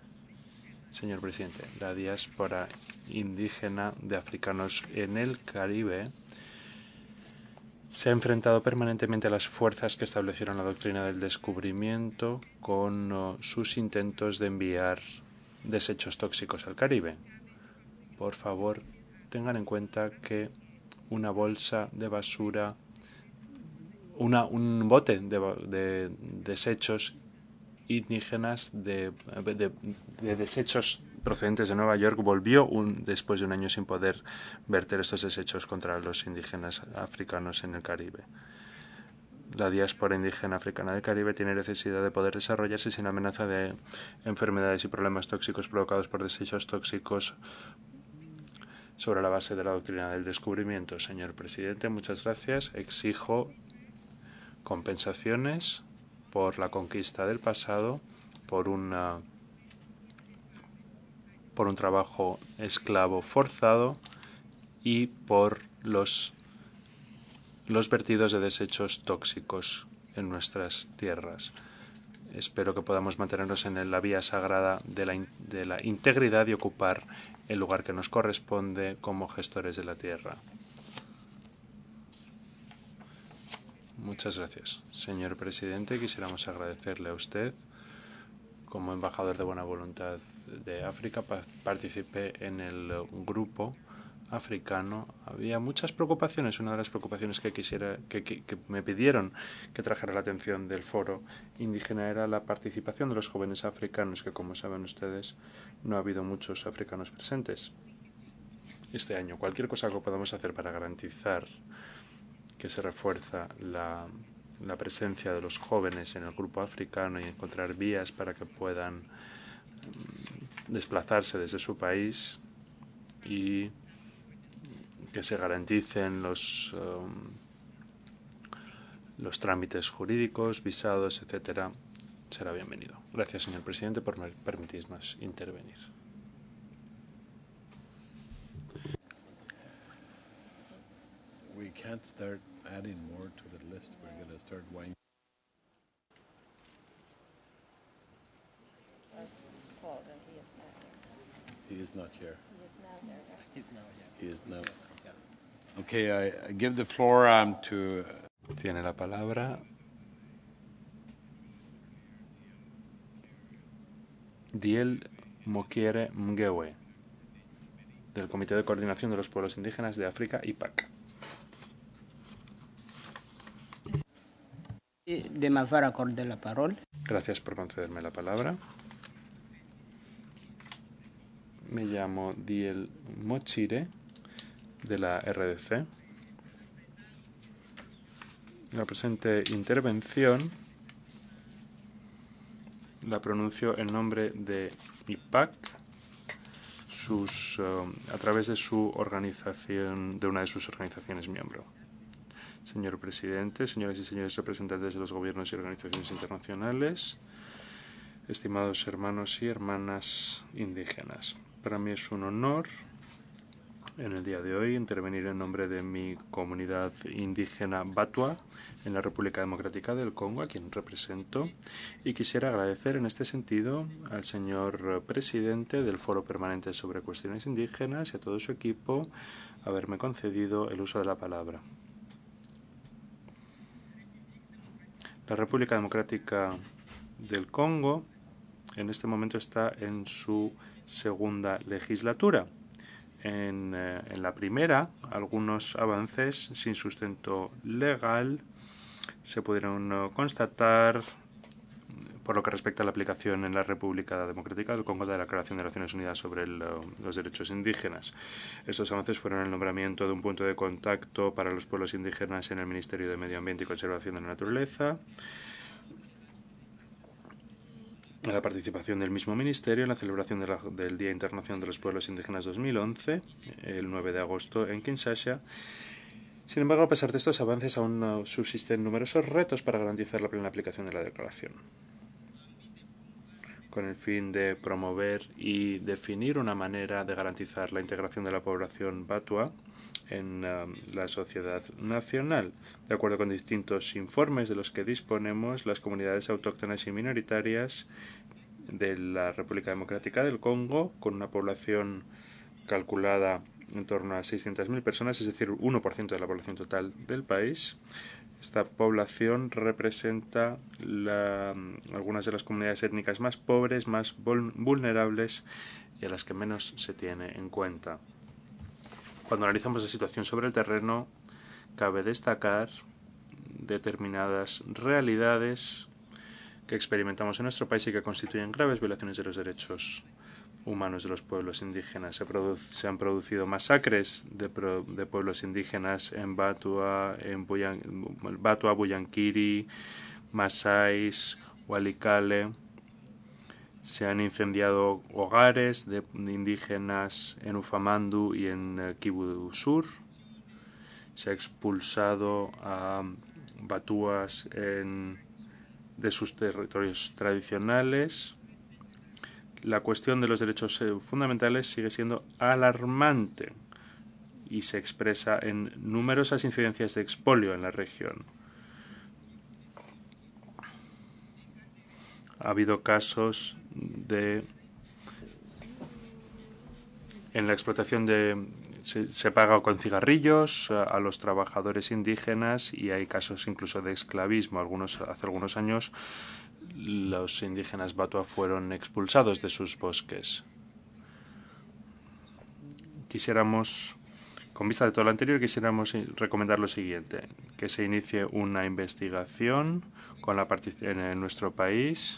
indígena de africanos en el Caribe se ha enfrentado permanentemente a las fuerzas que establecieron la doctrina del descubrimiento con sus intentos de enviar desechos tóxicos al Caribe. Por favor, tengan en cuenta que una bolsa de basura, un bote de desechos indígenas, de desechos procedentes de Nueva York, volvió después de un año sin poder verter estos desechos contra los indígenas africanos en el Caribe. La diáspora indígena africana del Caribe tiene necesidad de poder desarrollarse sin amenaza de enfermedades y problemas tóxicos provocados por desechos tóxicos sobre la base de la doctrina del descubrimiento. Señor presidente, muchas gracias. Exijo compensaciones por la conquista del pasado, por un trabajo esclavo forzado y por los vertidos de desechos tóxicos en nuestras tierras. Espero que podamos mantenernos en la vía sagrada de la integridad y ocupar el lugar que nos corresponde como gestores de la tierra. Muchas gracias. Señor presidente, quisiéramos agradecerle a usted. Como embajador de buena voluntad de África, participé en el grupo africano. Había muchas preocupaciones. Una de las preocupaciones que me pidieron que trajera la atención del foro indígena era la participación de los jóvenes africanos, que, como saben ustedes, no ha habido muchos africanos presentes este año. Cualquier cosa que podamos hacer para garantizar que se refuerza la presencia de los jóvenes en el grupo africano y encontrar vías para que puedan desplazarse desde su país y que se garanticen los trámites jurídicos, visados, etcétera, será bienvenido. Gracias, señor presidente, por permitirnos intervenir. We can't start adding more to the list. We're going to start winding. He is not here. He is now. Okay, I give the floor to. Tiene la palabra Diel Mokiere Mgewe, del Comité de Coordinación de los Pueblos Indígenas de África, IPAC. De m'avoir accordé la parole. Gracias por concederme la palabra. Me llamo Diel Mochire, de la RDC. La presente intervención la pronuncio en nombre de IPAC, a través de su organización, de una de sus organizaciones miembro. Señor presidente, señoras y señores representantes de los gobiernos y organizaciones internacionales, estimados hermanos y hermanas indígenas, para mí es un honor en el día de hoy intervenir en nombre de mi comunidad indígena Batua en la República Democrática del Congo, a quien represento, y quisiera agradecer en este sentido al señor presidente del Foro Permanente sobre Cuestiones Indígenas y a todo su equipo haberme concedido el uso de la palabra. La República Democrática del Congo en este momento está en su segunda legislatura. En la primera, algunos avances sin sustento legal se pudieron constatar por lo que respecta a la aplicación en la República Democrática del Congo de la Declaración de Naciones Unidas sobre los Derechos Indígenas. Estos avances fueron el nombramiento de un punto de contacto para los pueblos indígenas en el Ministerio de Medio Ambiente y Conservación de la Naturaleza, la participación del mismo ministerio en la celebración del Día Internacional de los Pueblos Indígenas 2011, el 9 de agosto en Kinshasa. Sin embargo, a pesar de estos avances, aún subsisten numerosos retos para garantizar la plena aplicación de la declaración. Con el fin de promover y definir una manera de garantizar la integración de la población Batua en la sociedad nacional. De acuerdo con distintos informes de los que disponemos, las comunidades autóctonas y minoritarias de la República Democrática del Congo, con una población calculada en torno a 600.000 personas, es decir, 1% de la población total del país. Esta población representa algunas de las comunidades étnicas más pobres, más vulnerables y a las que menos se tiene en cuenta. Cuando analizamos la situación sobre el terreno, cabe destacar determinadas realidades que experimentamos en nuestro país y que constituyen graves violaciones de los derechos humanos de los pueblos indígenas. Se han producido masacres de pueblos indígenas en Batua, Buyankiri, Masáis, Walikale. Se han incendiado hogares de indígenas en Ufamandu y en Kivu Sur. Se ha expulsado a batuas de sus territorios tradicionales. La cuestión de los derechos fundamentales sigue siendo alarmante y se expresa en numerosas incidencias de expolio en la región. Ha habido casos en la explotación se paga con cigarrillos a los trabajadores indígenas y hay casos incluso de esclavismo. Hace algunos años los indígenas Batua fueron expulsados de sus bosques. Con vista de todo lo anterior, quisiéramos recomendar lo siguiente: que se inicie una investigación en nuestro país,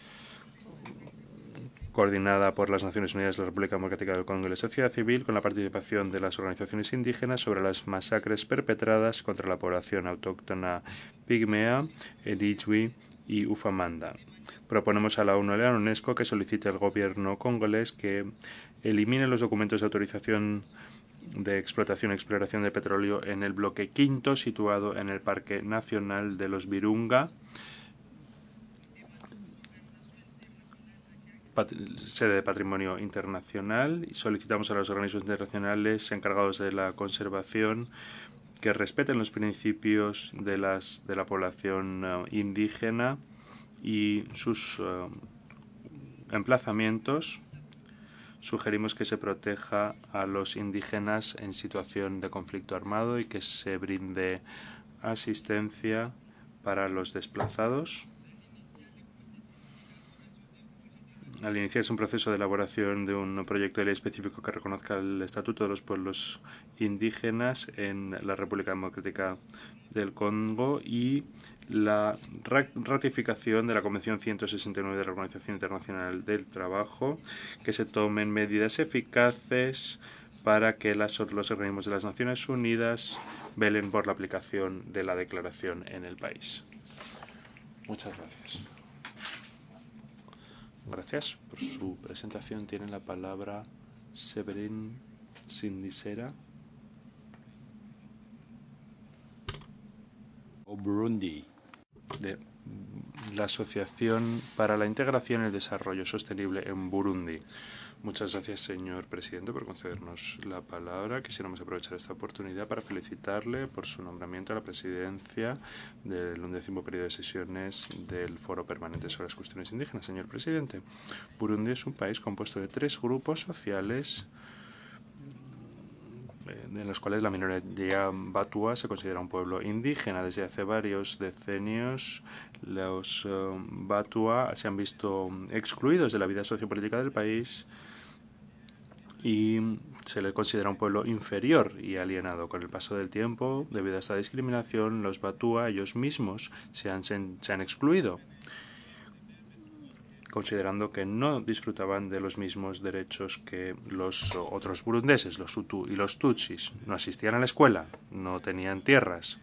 coordinada por las Naciones Unidas, la República Democrática del Congo y la sociedad civil, con la participación de las organizaciones indígenas sobre las masacres perpetradas contra la población autóctona pigmea, el Ijwi y Ufamanda. Proponemos a la ONU y a la UNESCO que solicite al gobierno congolés que elimine los documentos de autorización de explotación y exploración de petróleo en el bloque quinto, situado en el Parque Nacional de los Virunga, sede de Patrimonio Internacional, y solicitamos a los organismos internacionales encargados de la conservación que respeten los principios de la población indígena y sus emplazamientos. Sugerimos que se proteja a los indígenas en situación de conflicto armado y que se brinde asistencia para los desplazados. Al iniciarse un proceso de elaboración de un proyecto de ley específico que reconozca el Estatuto de los Pueblos Indígenas en la República Democrática del Congo y la ratificación de la Convención 169 de la Organización Internacional del Trabajo, que se tomen medidas eficaces para que los organismos de las Naciones Unidas velen por la aplicación de la declaración en el país. Muchas gracias. Gracias por su presentación. Tiene la palabra Severin Sindisera. O Burundi. De la Asociación para la Integración y el Desarrollo Sostenible en Burundi. Muchas gracias, señor presidente, por concedernos la palabra. Quisiéramos aprovechar esta oportunidad para felicitarle por su nombramiento a la presidencia del 11º periodo de sesiones del Foro Permanente sobre las Cuestiones Indígenas. Señor presidente, Burundi es un país compuesto de 3 grupos sociales en los cuales la minoría batúa se considera un pueblo indígena. Desde hace varios decenios, los batúa se han visto excluidos de la vida sociopolítica del país y se les considera un pueblo inferior y alienado. Con el paso del tiempo, debido a esta discriminación, los batúa ellos mismos se han excluido, considerando que no disfrutaban de los mismos derechos que los otros burundeses, los Hutu y los Tutsis. No asistían a la escuela, no tenían tierras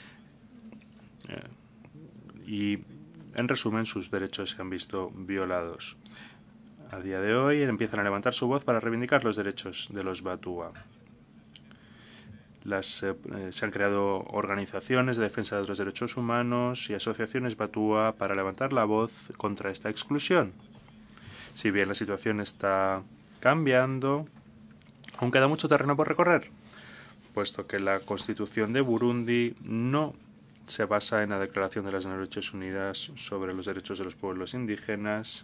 y, en resumen, sus derechos se han visto violados. A día de hoy empiezan a levantar su voz para reivindicar los derechos de los batúa. Se han creado organizaciones de defensa de los derechos humanos y asociaciones batúa para levantar la voz contra esta exclusión. Si bien la situación está cambiando, aún queda mucho terreno por recorrer, puesto que la Constitución de Burundi no se basa en la Declaración de las Naciones Unidas sobre los derechos de los pueblos indígenas.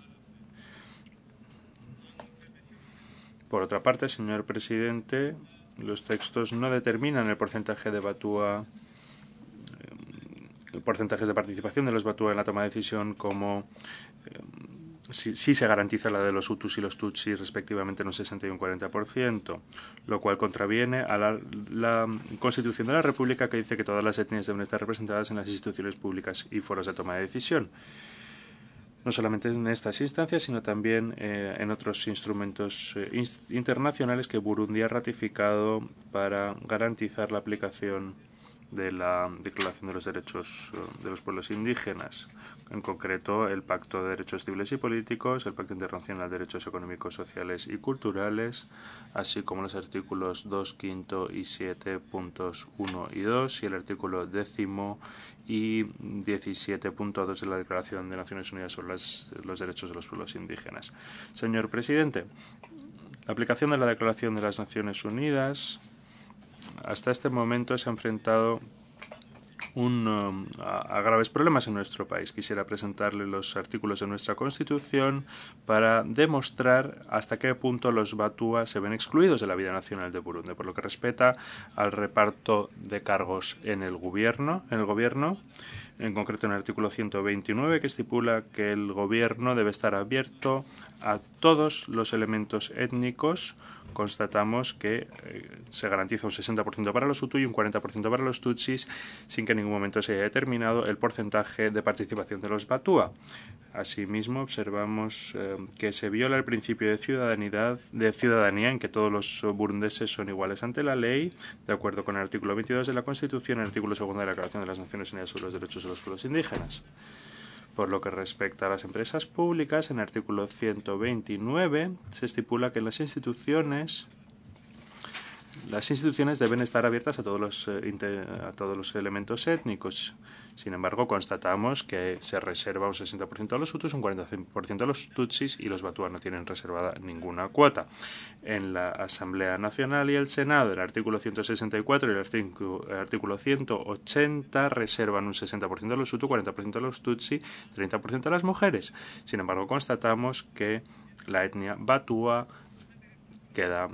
Por otra parte, señor presidente, los textos no determinan el porcentaje de batúa, porcentajes de participación de los batúa en la toma de decisión, como sí se garantiza la de los Hutus y los Tutsis respectivamente en un 60 y un 40%, lo cual contraviene a la Constitución de la República, que dice que todas las etnias deben estar representadas en las instituciones públicas y foros de toma de decisión. No solamente en estas instancias, sino también en otros instrumentos internacionales que Burundi ha ratificado para garantizar la aplicación de la Declaración de los Derechos de los Pueblos Indígenas, en concreto el Pacto de Derechos Civiles y Políticos, el Pacto Internacional de Derechos Económicos, Sociales y Culturales, así como los artículos 2, 5 y 7, puntos 1 y 2, y el artículo 10º y 17.2 de la Declaración de Naciones Unidas sobre los Derechos de los Pueblos Indígenas. Señor presidente, la aplicación de la Declaración de las Naciones Unidas hasta este momento se ha enfrentado a graves problemas en nuestro país. Quisiera presentarle los artículos de nuestra Constitución para demostrar hasta qué punto los batúa se ven excluidos de la vida nacional de Burundi, por lo que respecta al reparto de cargos en el gobierno, en concreto en el artículo 129, que estipula que el gobierno debe estar abierto a todos los elementos étnicos. Constatamos que se garantiza un 60% para los Hutu y un 40% para los Tutsis, sin que en ningún momento se haya determinado el porcentaje de participación de los batúa. Asimismo, observamos que se viola el principio de ciudadanía en que todos los burundeses son iguales ante la ley, de acuerdo con el artículo 22 de la Constitución y el artículo 2 de la Declaración de las Naciones Unidas sobre los Derechos de los Pueblos Indígenas. Por lo que respecta a las empresas públicas, en el artículo 129 se estipula que las instituciones deben estar abiertas a todos los elementos étnicos. Sin embargo, constatamos que se reserva un 60% a los Hutus, un 40% a los Tutsis y los batúa no tienen reservada ninguna cuota. En la Asamblea Nacional y el Senado, el artículo 164 y el artículo 180 reservan un 60% a los Hutu, 40% a los Tutsi, 30% a las mujeres. Sin embargo, constatamos que la etnia batúa queda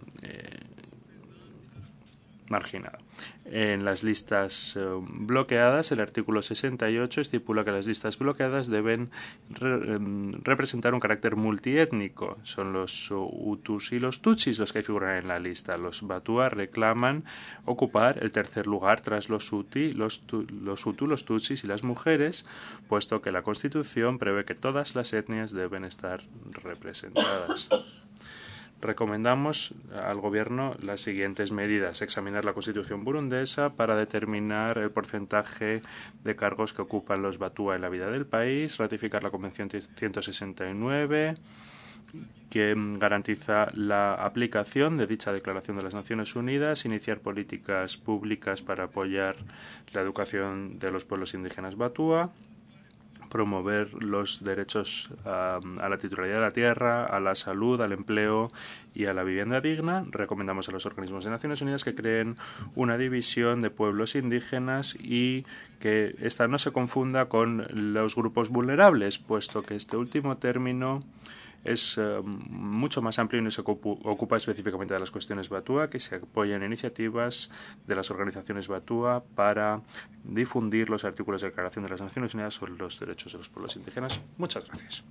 marginada. En las listas bloqueadas, el artículo 68 estipula que las listas bloqueadas deben representar un carácter multiétnico. Son los Hutus y los Tutsis los que figuran en la lista. Los batúa reclaman ocupar el tercer lugar tras los Hutu, los Tutsis y las mujeres, puesto que la Constitución prevé que todas las etnias deben estar representadas. Recomendamos al Gobierno las siguientes medidas: examinar la Constitución burundesa para determinar el porcentaje de cargos que ocupan los batúa en la vida del país, ratificar la Convención 169 que garantiza la aplicación de dicha Declaración de las Naciones Unidas, iniciar políticas públicas para apoyar la educación de los pueblos indígenas Batúa, promover los derechos a la titularidad de la tierra, a la salud, al empleo y a la vivienda digna. Recomendamos a los organismos de Naciones Unidas que creen una división de pueblos indígenas y que esta no se confunda con los grupos vulnerables, puesto que este último término es mucho más amplio y no se ocupa específicamente de las cuestiones Batúa, que se apoyan iniciativas de las organizaciones Batúa para difundir los artículos de la Declaración de las Naciones Unidas sobre los derechos de los pueblos indígenas. Muchas gracias.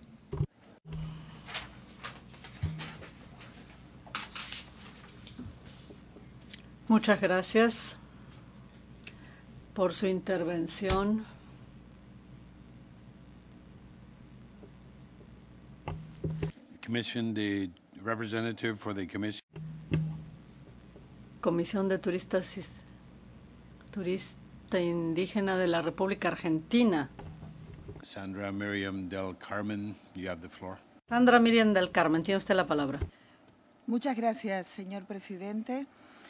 Muchas gracias por su intervención. Commission, the representative for the commission. Comisión de Turista Indígena de la República Argentina. Sandra Miriam del Carmen, you have the floor. Sandra Miriam del Carmen, tiene usted la palabra. Muchas gracias, señor presidente.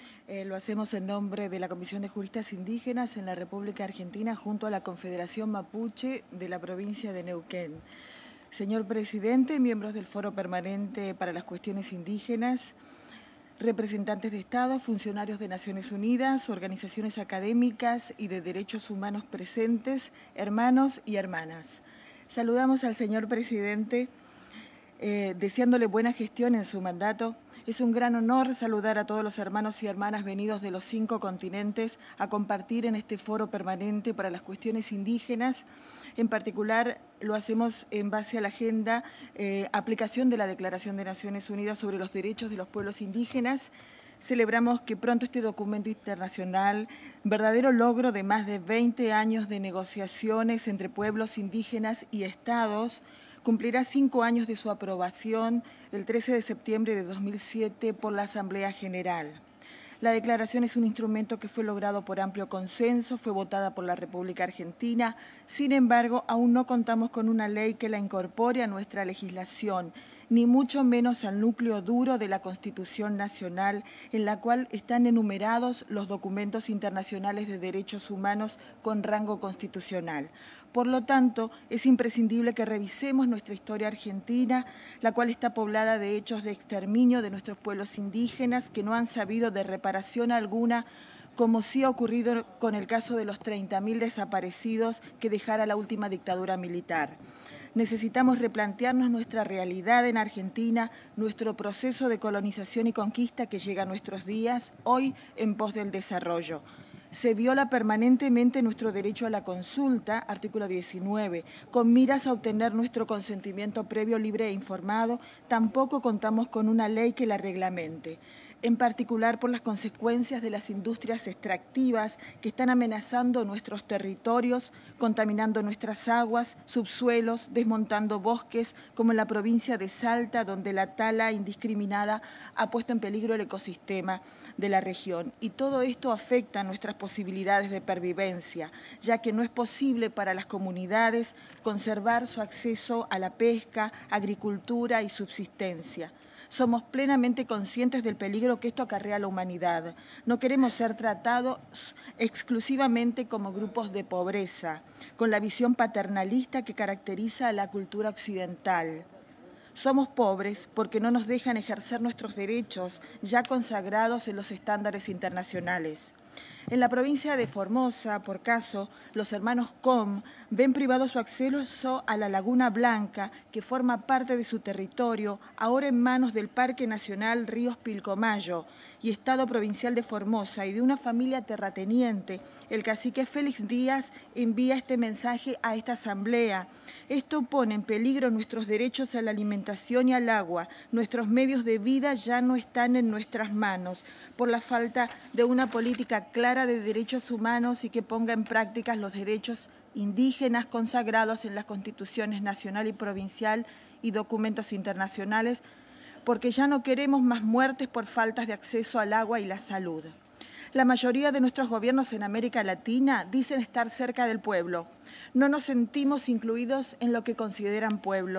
Lo hacemos en nombre de la Comisión de Juristas Indígenas en la República Argentina junto a la Confederación Mapuche de la provincia de Neuquén. Señor presidente, miembros del Foro Permanente para las Cuestiones Indígenas, representantes de Estado, funcionarios de Naciones Unidas, organizaciones académicas y de derechos humanos presentes, hermanos y hermanas. Saludamos al señor presidente deseándole buena gestión en su mandato. Es un gran honor saludar a todos los hermanos y hermanas venidos de los 5 continentes a compartir en este Foro Permanente para las Cuestiones Indígenas. En particular, lo hacemos en base a la agenda aplicación de la Declaración de Naciones Unidas sobre los Derechos de los Pueblos Indígenas. Celebramos que pronto este documento internacional, verdadero logro de más de 20 años de negociaciones entre pueblos indígenas y estados, cumplirá 5 años de su aprobación el 13 de septiembre de 2007 por la Asamblea General. La declaración es un instrumento que fue logrado por amplio consenso, fue votada por la República Argentina. Sin embargo, aún no contamos con una ley que la incorpore a nuestra legislación, ni mucho menos al núcleo duro de la Constitución Nacional, en la cual están enumerados los documentos internacionales de derechos humanos con rango constitucional. Por lo tanto, es imprescindible que revisemos nuestra historia argentina, la cual está poblada de hechos de exterminio de nuestros pueblos indígenas que no han sabido de reparación alguna, como sí ha ocurrido con el caso de los 30.000 desaparecidos que dejara la última dictadura militar. Necesitamos replantearnos nuestra realidad en Argentina, nuestro proceso de colonización y conquista que llega a nuestros días, hoy en pos del desarrollo. Se viola permanentemente nuestro derecho a la consulta, artículo 19, con miras a obtener nuestro consentimiento previo, libre e informado. Tampoco contamos con una ley que la reglamente, en particular por las consecuencias de las industrias extractivas que están amenazando nuestros territorios, contaminando nuestras aguas, subsuelos, desmontando bosques, como en la provincia de Salta, donde la tala indiscriminada ha puesto en peligro el ecosistema de la región. Y todo esto afecta a nuestras posibilidades de pervivencia, ya que no es posible para las comunidades conservar su acceso a la pesca, agricultura y subsistencia. Somos plenamente conscientes del peligro que esto acarrea a la humanidad. No queremos ser tratados exclusivamente como grupos de pobreza, con la visión paternalista que caracteriza a la cultura occidental. Somos pobres porque no nos dejan ejercer nuestros derechos ya consagrados en los estándares internacionales. En la provincia de Formosa, por caso, los hermanos Com ven privado su acceso a la Laguna Blanca, que forma parte de su territorio, ahora en manos del Parque Nacional Ríos Pilcomayo y Estado Provincial de Formosa y de una familia terrateniente. El cacique Félix Díaz envía este mensaje a esta asamblea. Esto pone en peligro nuestros derechos a la alimentación y al agua. Nuestros medios de vida ya no están en nuestras manos por la falta de una política clara de derechos humanos y que ponga en práctica los derechos indígenas consagrados en las constituciones nacional y provincial y documentos internacionales, porque ya no queremos más muertes por faltas de acceso al agua y la salud. La mayoría de nuestros gobiernos en América Latina dicen estar cerca del pueblo. No nos sentimos incluidos en lo que consideran pueblo.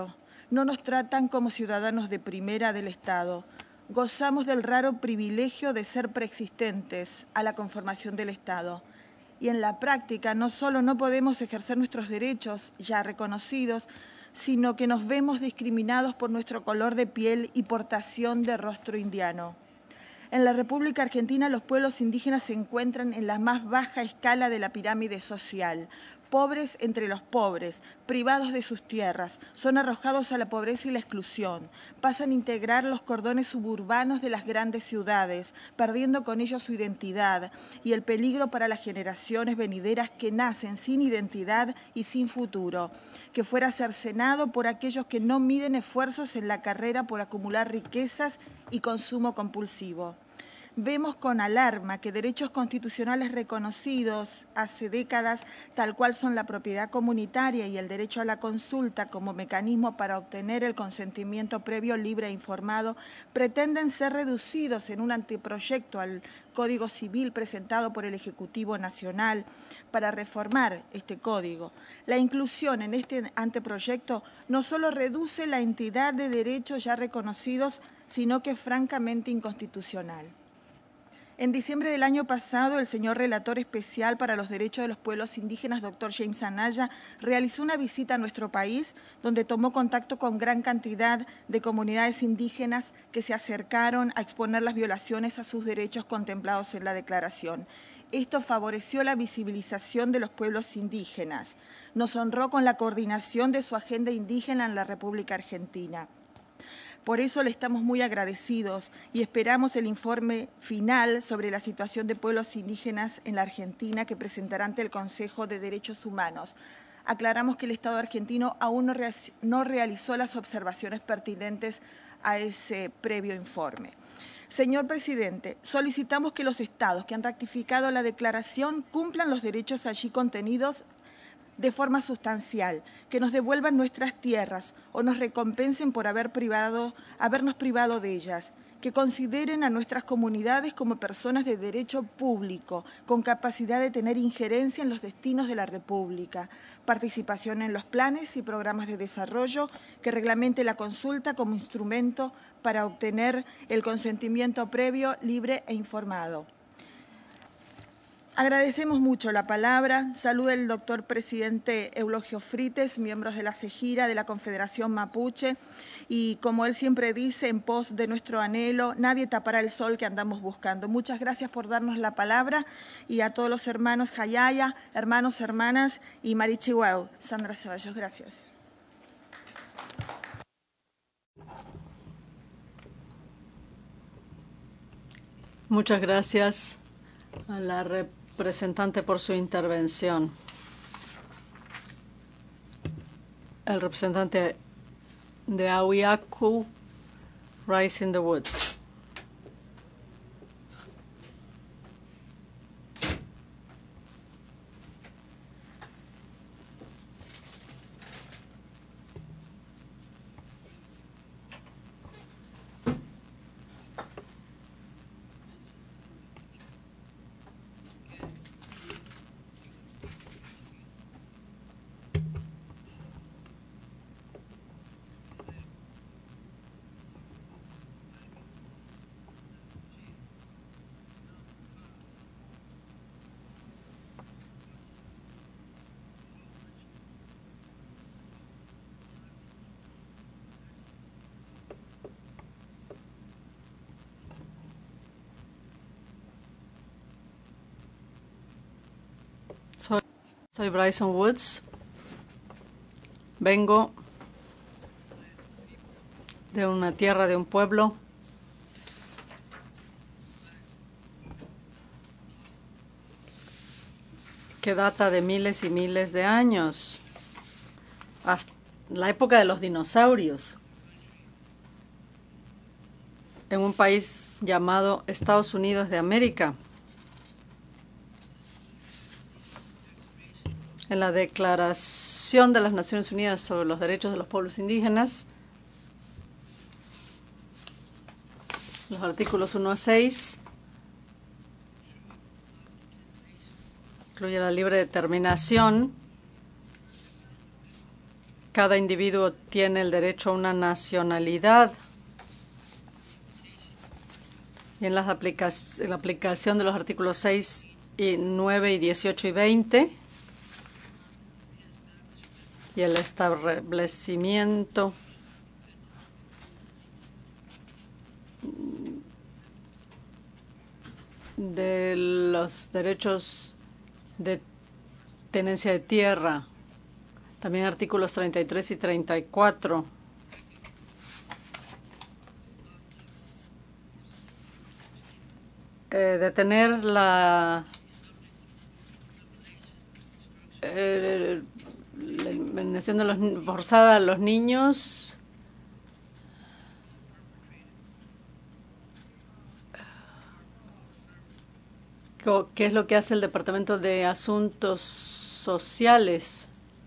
no nos tratan como ciudadanos de primera del Estado. Gozamos del raro privilegio de ser preexistentes a la conformación del Estado. Y en la práctica no solo no podemos ejercer nuestros derechos ya reconocidos, sino que nos vemos discriminados por nuestro color de piel y portación de rostro indiano. En la República Argentina los pueblos indígenas se encuentran en la más baja escala de la pirámide social, pobres entre los pobres, privados de sus tierras, son arrojados a la pobreza y la exclusión, pasan a integrar los cordones suburbanos de las grandes ciudades, perdiendo con ello su identidad y el peligro para las generaciones venideras que nacen sin identidad y sin futuro, que fuera cercenado por aquellos que no miden esfuerzos en la carrera por acumular riquezas y consumo compulsivo. Vemos con alarma que derechos constitucionales reconocidos hace décadas, tal cual son la propiedad comunitaria y el derecho a la consulta como mecanismo para obtener el consentimiento previo, libre e informado, pretenden ser reducidos en un anteproyecto al Código Civil presentado por el Ejecutivo Nacional para reformar este código. La inclusión en este anteproyecto no solo reduce la entidad de derechos ya reconocidos, sino que es francamente inconstitucional. En diciembre del año pasado, el señor relator especial para los derechos de los pueblos indígenas, doctor James Anaya, realizó una visita a nuestro país, donde tomó contacto con gran cantidad de comunidades indígenas que se acercaron a exponer las violaciones a sus derechos contemplados en la declaración. Esto favoreció la visibilización de los pueblos indígenas. Nos honró con la coordinación de su agenda indígena en la República Argentina. Por eso le estamos muy agradecidos y esperamos el informe final sobre la situación de pueblos indígenas en la Argentina que presentará ante el Consejo de Derechos Humanos. Aclaramos que el Estado argentino aún no realizó las observaciones pertinentes a ese previo informe. Señor presidente, solicitamos que los estados que han ratificado la declaración cumplan los derechos allí contenidos de forma sustancial, que nos devuelvan nuestras tierras o nos recompensen por habernos privado de ellas, que consideren a nuestras comunidades como personas de derecho público, con capacidad de tener injerencia en los destinos de la República, participación en los planes y programas de desarrollo, que reglamente la consulta como instrumento para obtener el consentimiento previo, libre e informado. Agradecemos mucho la palabra. Saluda el doctor presidente Eulogio Frites, miembros de la CEJIRA, de la Confederación Mapuche, y como él siempre dice, en pos de nuestro anhelo, nadie tapará el sol que andamos buscando. Muchas gracias por darnos la palabra y a todos los hermanos Jayaya, hermanos, hermanas y Marichihuau. Sandra Ceballos, gracias. Muchas gracias a la representante por su intervención. El representante de Awiaku, Rise in the Woods. Soy Bryson Woods. Vengo de una tierra, de un pueblo que data de miles y miles de años, hasta la época de los dinosaurios, en un país llamado Estados Unidos de América. En la Declaración de las Naciones Unidas sobre los Derechos de los Pueblos Indígenas, los artículos 1 a 6, incluye la libre determinación. cada individuo tiene el derecho a una nacionalidad. Y en la aplicación de los artículos 6 y 9 y 18 y 20 y el establecimiento de los derechos de tenencia de tierra. También artículos 33 y 34. Detener la eliminación forzada a los niños. ¿Qué es lo que hace el Departamento de Asuntos Sociales?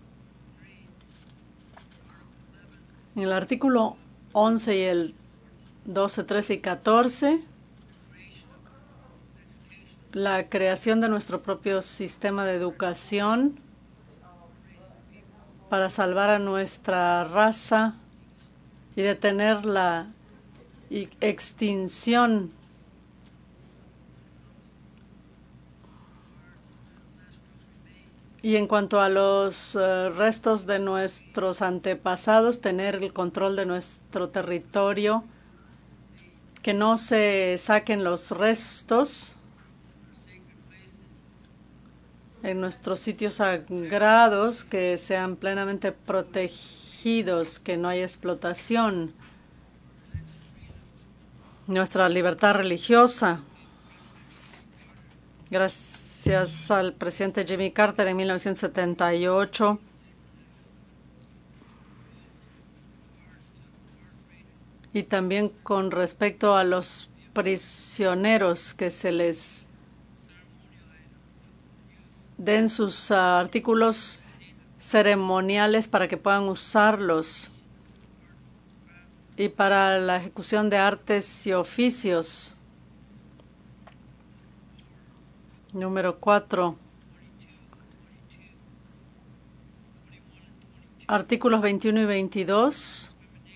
En el artículo 11 y el 12, 13 y 14, la creación de nuestro propio sistema de educación para salvar a nuestra raza y detener la extinción y en cuanto a los restos de nuestros antepasados, tener el control de nuestro territorio, que no se saquen los restos en nuestros sitios sagrados, que sean plenamente protegidos, que no haya explotación. Nuestra libertad religiosa. Gracias al presidente Jimmy Carter en 1978. Y también con respecto a los prisioneros, que se les den sus artículos ceremoniales para que puedan usarlos, y para la ejecución de artes y oficios. Número 4. Artículos 21 y 22.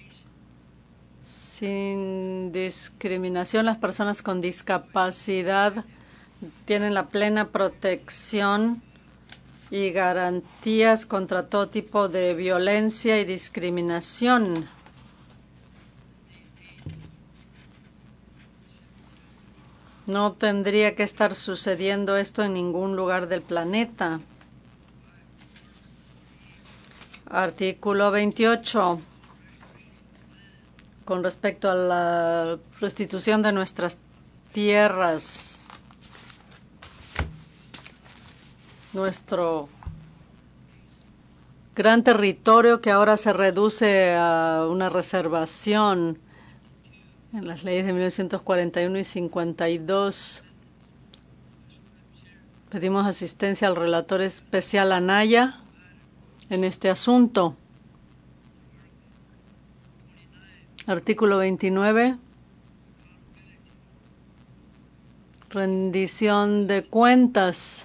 Sin discriminación, las personas con discapacidad tienen la plena protección y garantías contra todo tipo de violencia y discriminación. No tendría que estar sucediendo esto en ningún lugar del planeta. Artículo 28. Con respecto a la restitución de nuestras tierras, nuestro gran territorio que ahora se reduce a una reservación en las leyes de 1941 y 52. Pedimos asistencia al relator especial Anaya en este asunto. Artículo 29. Rendición de cuentas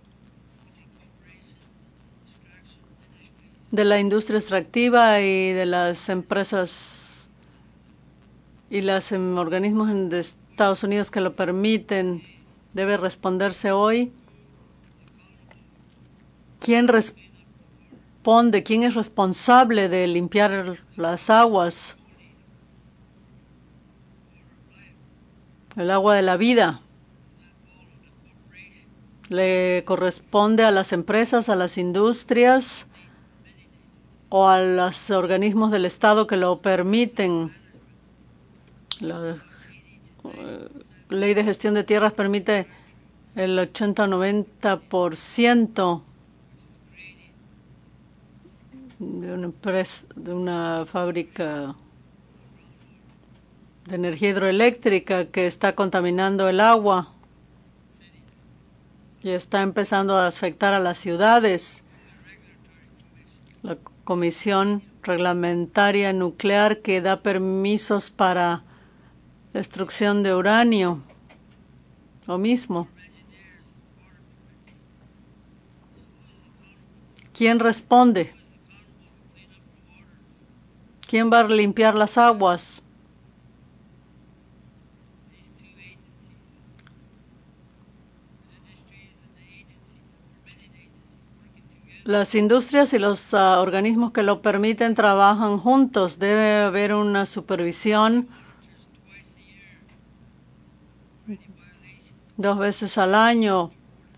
de la industria extractiva y de las empresas y los organismos de Estados Unidos que lo permiten. Debe responderse hoy. ¿Quién responde? ¿Quién es responsable de limpiar las aguas? El agua de la vida. ¿Le corresponde a las empresas, a las industrias o a los organismos del Estado que lo permiten? La ley de gestión de tierras permite el 80 o 90% de una empresa, de una fábrica de energía hidroeléctrica que está contaminando el agua y está empezando a afectar a las ciudades. La Comisión Reglamentaria Nuclear, que da permisos para destrucción de uranio, lo mismo. ¿Quién responde? ¿Quién va a limpiar las aguas? Las industrias y los organismos que lo permiten trabajan juntos. Debe haber una supervisión 2 veces al año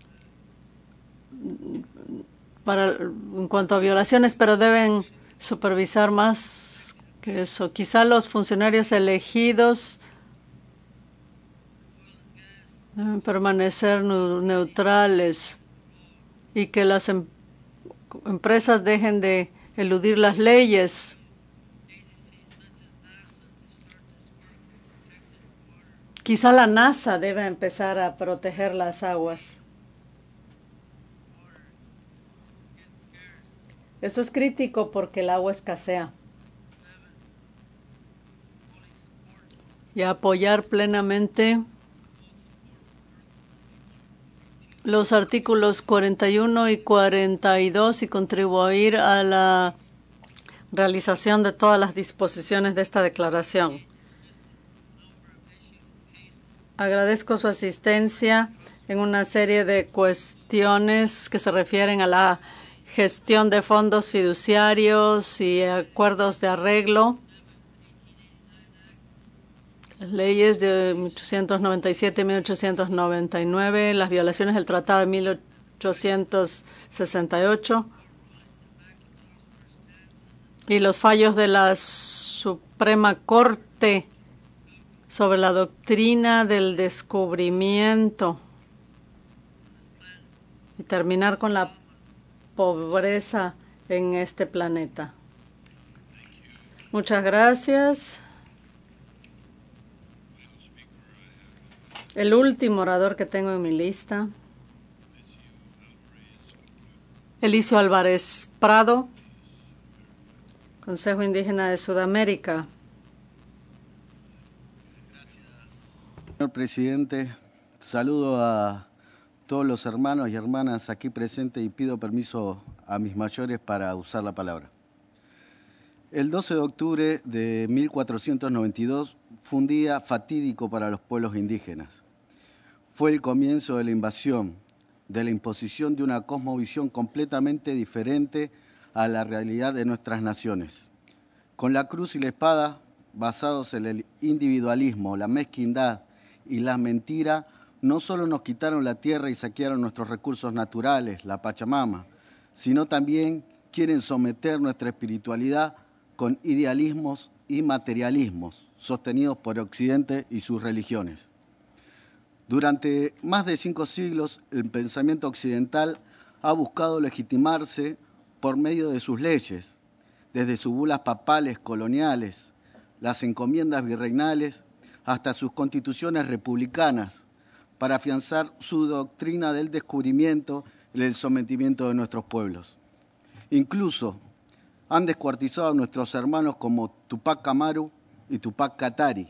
en cuanto a violaciones, pero deben supervisar más que eso. Quizá los funcionarios elegidos deben permanecer neutrales y que las empresas dejen de eludir las leyes. Quizá la NASA debe empezar a proteger las aguas. Eso es crítico porque el agua escasea. Y apoyar plenamente los artículos 41 y 42 y contribuir a la realización de todas las disposiciones de esta declaración. Agradezco su asistencia en una serie de cuestiones que se refieren a la gestión de fondos fiduciarios y acuerdos de arreglo, las leyes de 1897 y 1899, las violaciones del Tratado de 1868 y los fallos de la Suprema Corte sobre la doctrina del descubrimiento y terminar con la pobreza en este planeta. Muchas gracias. El último orador que tengo en mi lista, Elicio Álvarez Prado, Consejo Indígena de Sudamérica. Señor presidente, saludo a todos los hermanos y hermanas aquí presentes y pido permiso a mis mayores para usar la palabra. El 12 de octubre de 1492 fue un día fatídico para los pueblos indígenas. Fue el comienzo de la invasión, de la imposición de una cosmovisión completamente diferente a la realidad de nuestras naciones. Con la cruz y la espada, basados en el individualismo, la mezquindad y la mentira, no solo nos quitaron la tierra y saquearon nuestros recursos naturales, la Pachamama, sino también quieren someter nuestra espiritualidad con idealismos y materialismos sostenidos por Occidente y sus religiones. Durante más de 5 siglos, el pensamiento occidental ha buscado legitimarse por medio de sus leyes, desde sus bulas papales coloniales, las encomiendas virreinales, hasta sus constituciones republicanas, para afianzar su doctrina del descubrimiento y el sometimiento de nuestros pueblos. Incluso han descuartizado a nuestros hermanos como Tupac Amaru y Tupac Katari.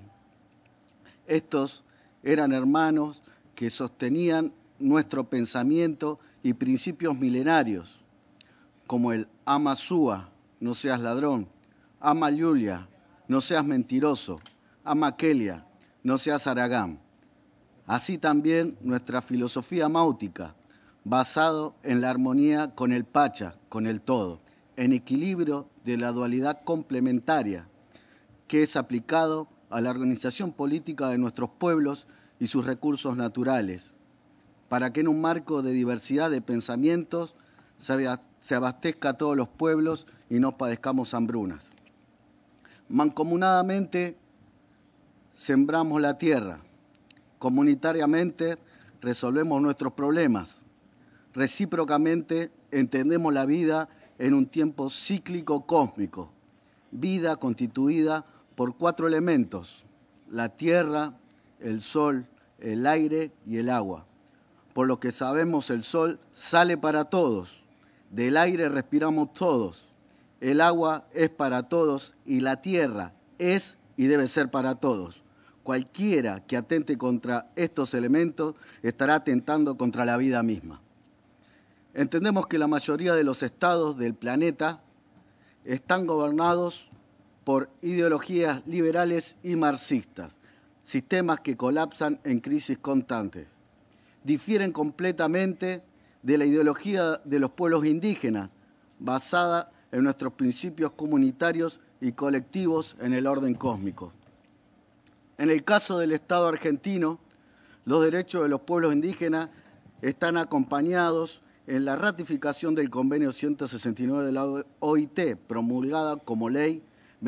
Estos eran hermanos que sostenían nuestro pensamiento y principios milenarios, como el ama Sua, no seas ladrón, ama Yulia, no seas mentiroso, ama Kelia, no seas Aragán. Así también nuestra filosofía máutica, basado en la armonía con el Pacha, con el todo, en equilibrio de la dualidad complementaria, que es aplicado a la organización política de nuestros pueblos y sus recursos naturales, para que en un marco de diversidad de pensamientos se abastezca a todos los pueblos y no padezcamos hambrunas. Mancomunadamente sembramos la tierra, comunitariamente resolvemos nuestros problemas, recíprocamente entendemos la vida en un tiempo cíclico cósmico, vida constituida por 4 elementos: la tierra, el sol, el aire y el agua. Por lo que sabemos, el sol sale para todos, del aire respiramos todos, el agua es para todos y la tierra es y debe ser para todos. Cualquiera que atente contra estos elementos estará atentando contra la vida misma. Entendemos que la mayoría de los estados del planeta están gobernados por ideologías liberales y marxistas, sistemas que colapsan en crisis constantes. Difieren completamente de la ideología de los pueblos indígenas, basada en nuestros principios comunitarios y colectivos en el orden cósmico. En el caso del Estado argentino, los derechos de los pueblos indígenas están acompañados en la ratificación del Convenio 169 de la OIT, promulgada como Ley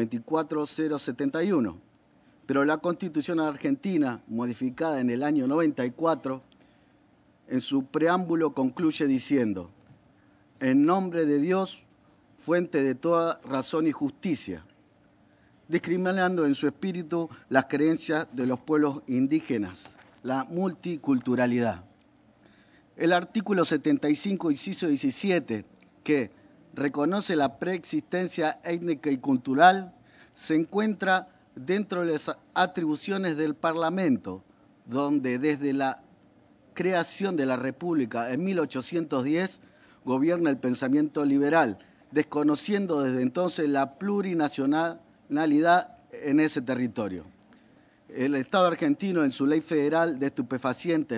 24071. Pero la Constitución argentina, modificada en el año 94, en su preámbulo concluye diciendo: en nombre de Dios, fuente de toda razón y justicia, discriminando en su espíritu las creencias de los pueblos indígenas, la multiculturalidad. El artículo 75, inciso 17, que reconoce la preexistencia étnica y cultural, se encuentra dentro de las atribuciones del Parlamento, donde desde la creación de la República en 1810 gobierna el pensamiento liberal, desconociendo desde entonces la plurinacionalidad en ese territorio. El Estado argentino, en su Ley Federal de Estupefacientes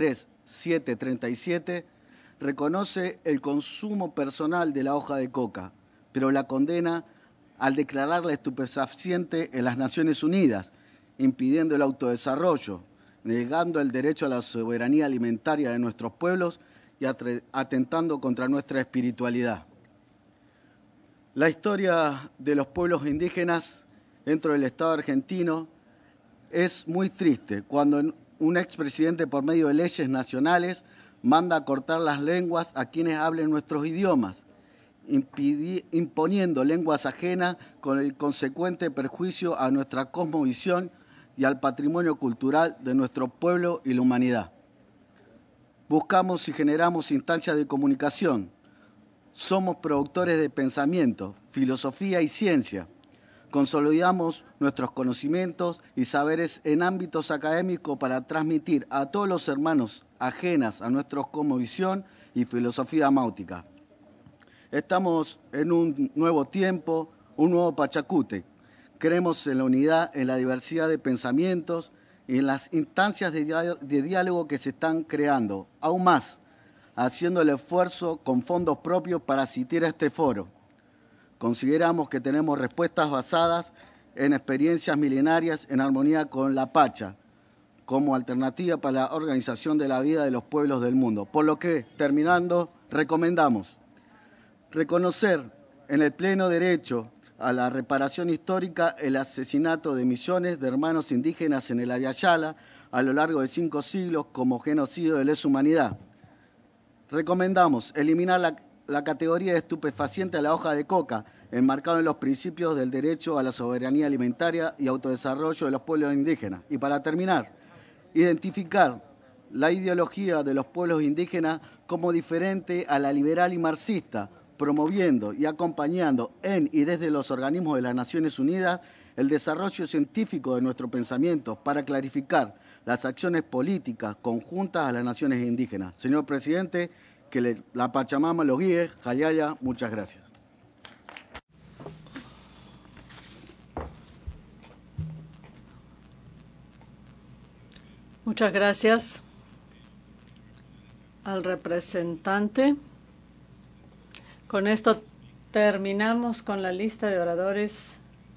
23.737, reconoce el consumo personal de la hoja de coca, pero la condena al declararla estupefaciente en las Naciones Unidas, impidiendo el autodesarrollo, negando el derecho a la soberanía alimentaria de nuestros pueblos y atentando contra nuestra espiritualidad. La historia de los pueblos indígenas dentro del Estado argentino es muy triste cuando un expresidente, por medio de leyes nacionales, manda a cortar las lenguas a quienes hablen nuestros idiomas, imponiendo lenguas ajenas con el consecuente perjuicio a nuestra cosmovisión y al patrimonio cultural de nuestro pueblo y la humanidad. Buscamos y generamos instancias de comunicación. Somos productores de pensamiento, filosofía y ciencia. Consolidamos nuestros conocimientos y saberes en ámbitos académicos para transmitir a todos los hermanos ajenas a nuestra cosmovisión y filosofía máutica. Estamos en un nuevo tiempo, un nuevo Pachacútec. Creemos en la unidad, en la diversidad de pensamientos y en las instancias de diálogo que se están creando. Aún más, haciendo el esfuerzo con fondos propios para asistir a este foro. Consideramos que tenemos respuestas basadas en experiencias milenarias en armonía con la Pacha, como alternativa para la organización de la vida de los pueblos del mundo. Por lo que, terminando, recomendamos reconocer en el pleno derecho a la reparación histórica el asesinato de millones de hermanos indígenas en el Ayayala a lo largo de 5 siglos como genocidio de lesa humanidad. Recomendamos eliminar la categoría de estupefaciente a la hoja de coca, enmarcado en los principios del derecho a la soberanía alimentaria y autodesarrollo de los pueblos indígenas. Y para terminar, identificar la ideología de los pueblos indígenas como diferente a la liberal y marxista, promoviendo y acompañando en y desde los organismos de las Naciones Unidas el desarrollo científico de nuestro pensamiento para clarificar las acciones políticas conjuntas a las naciones indígenas. Señor presidente, que la Pachamama lo guíe. Jayaya, muchas gracias. Muchas gracias al representante. Con esto terminamos con la lista de oradores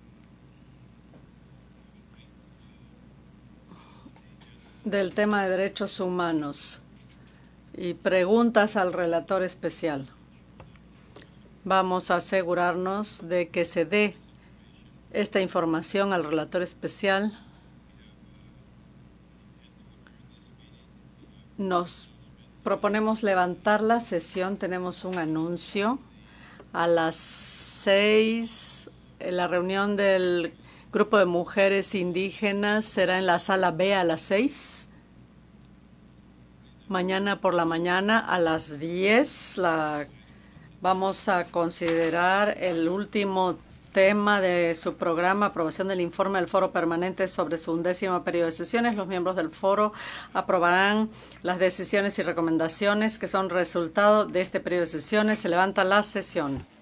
del tema de derechos humanos y preguntas al relator especial. Vamos a asegurarnos de que se dé esta información al relator especial. Nos proponemos levantar la sesión. Tenemos un anuncio. A las 6, la reunión del Grupo de Mujeres Indígenas será en la sala B a las 6. Mañana por la mañana a las 10 vamos a considerar el último tema de su programa, aprobación del informe del Foro Permanente sobre su 11º periodo de sesiones. Los miembros del foro aprobarán las decisiones y recomendaciones que son resultado de este periodo de sesiones. Se levanta la sesión.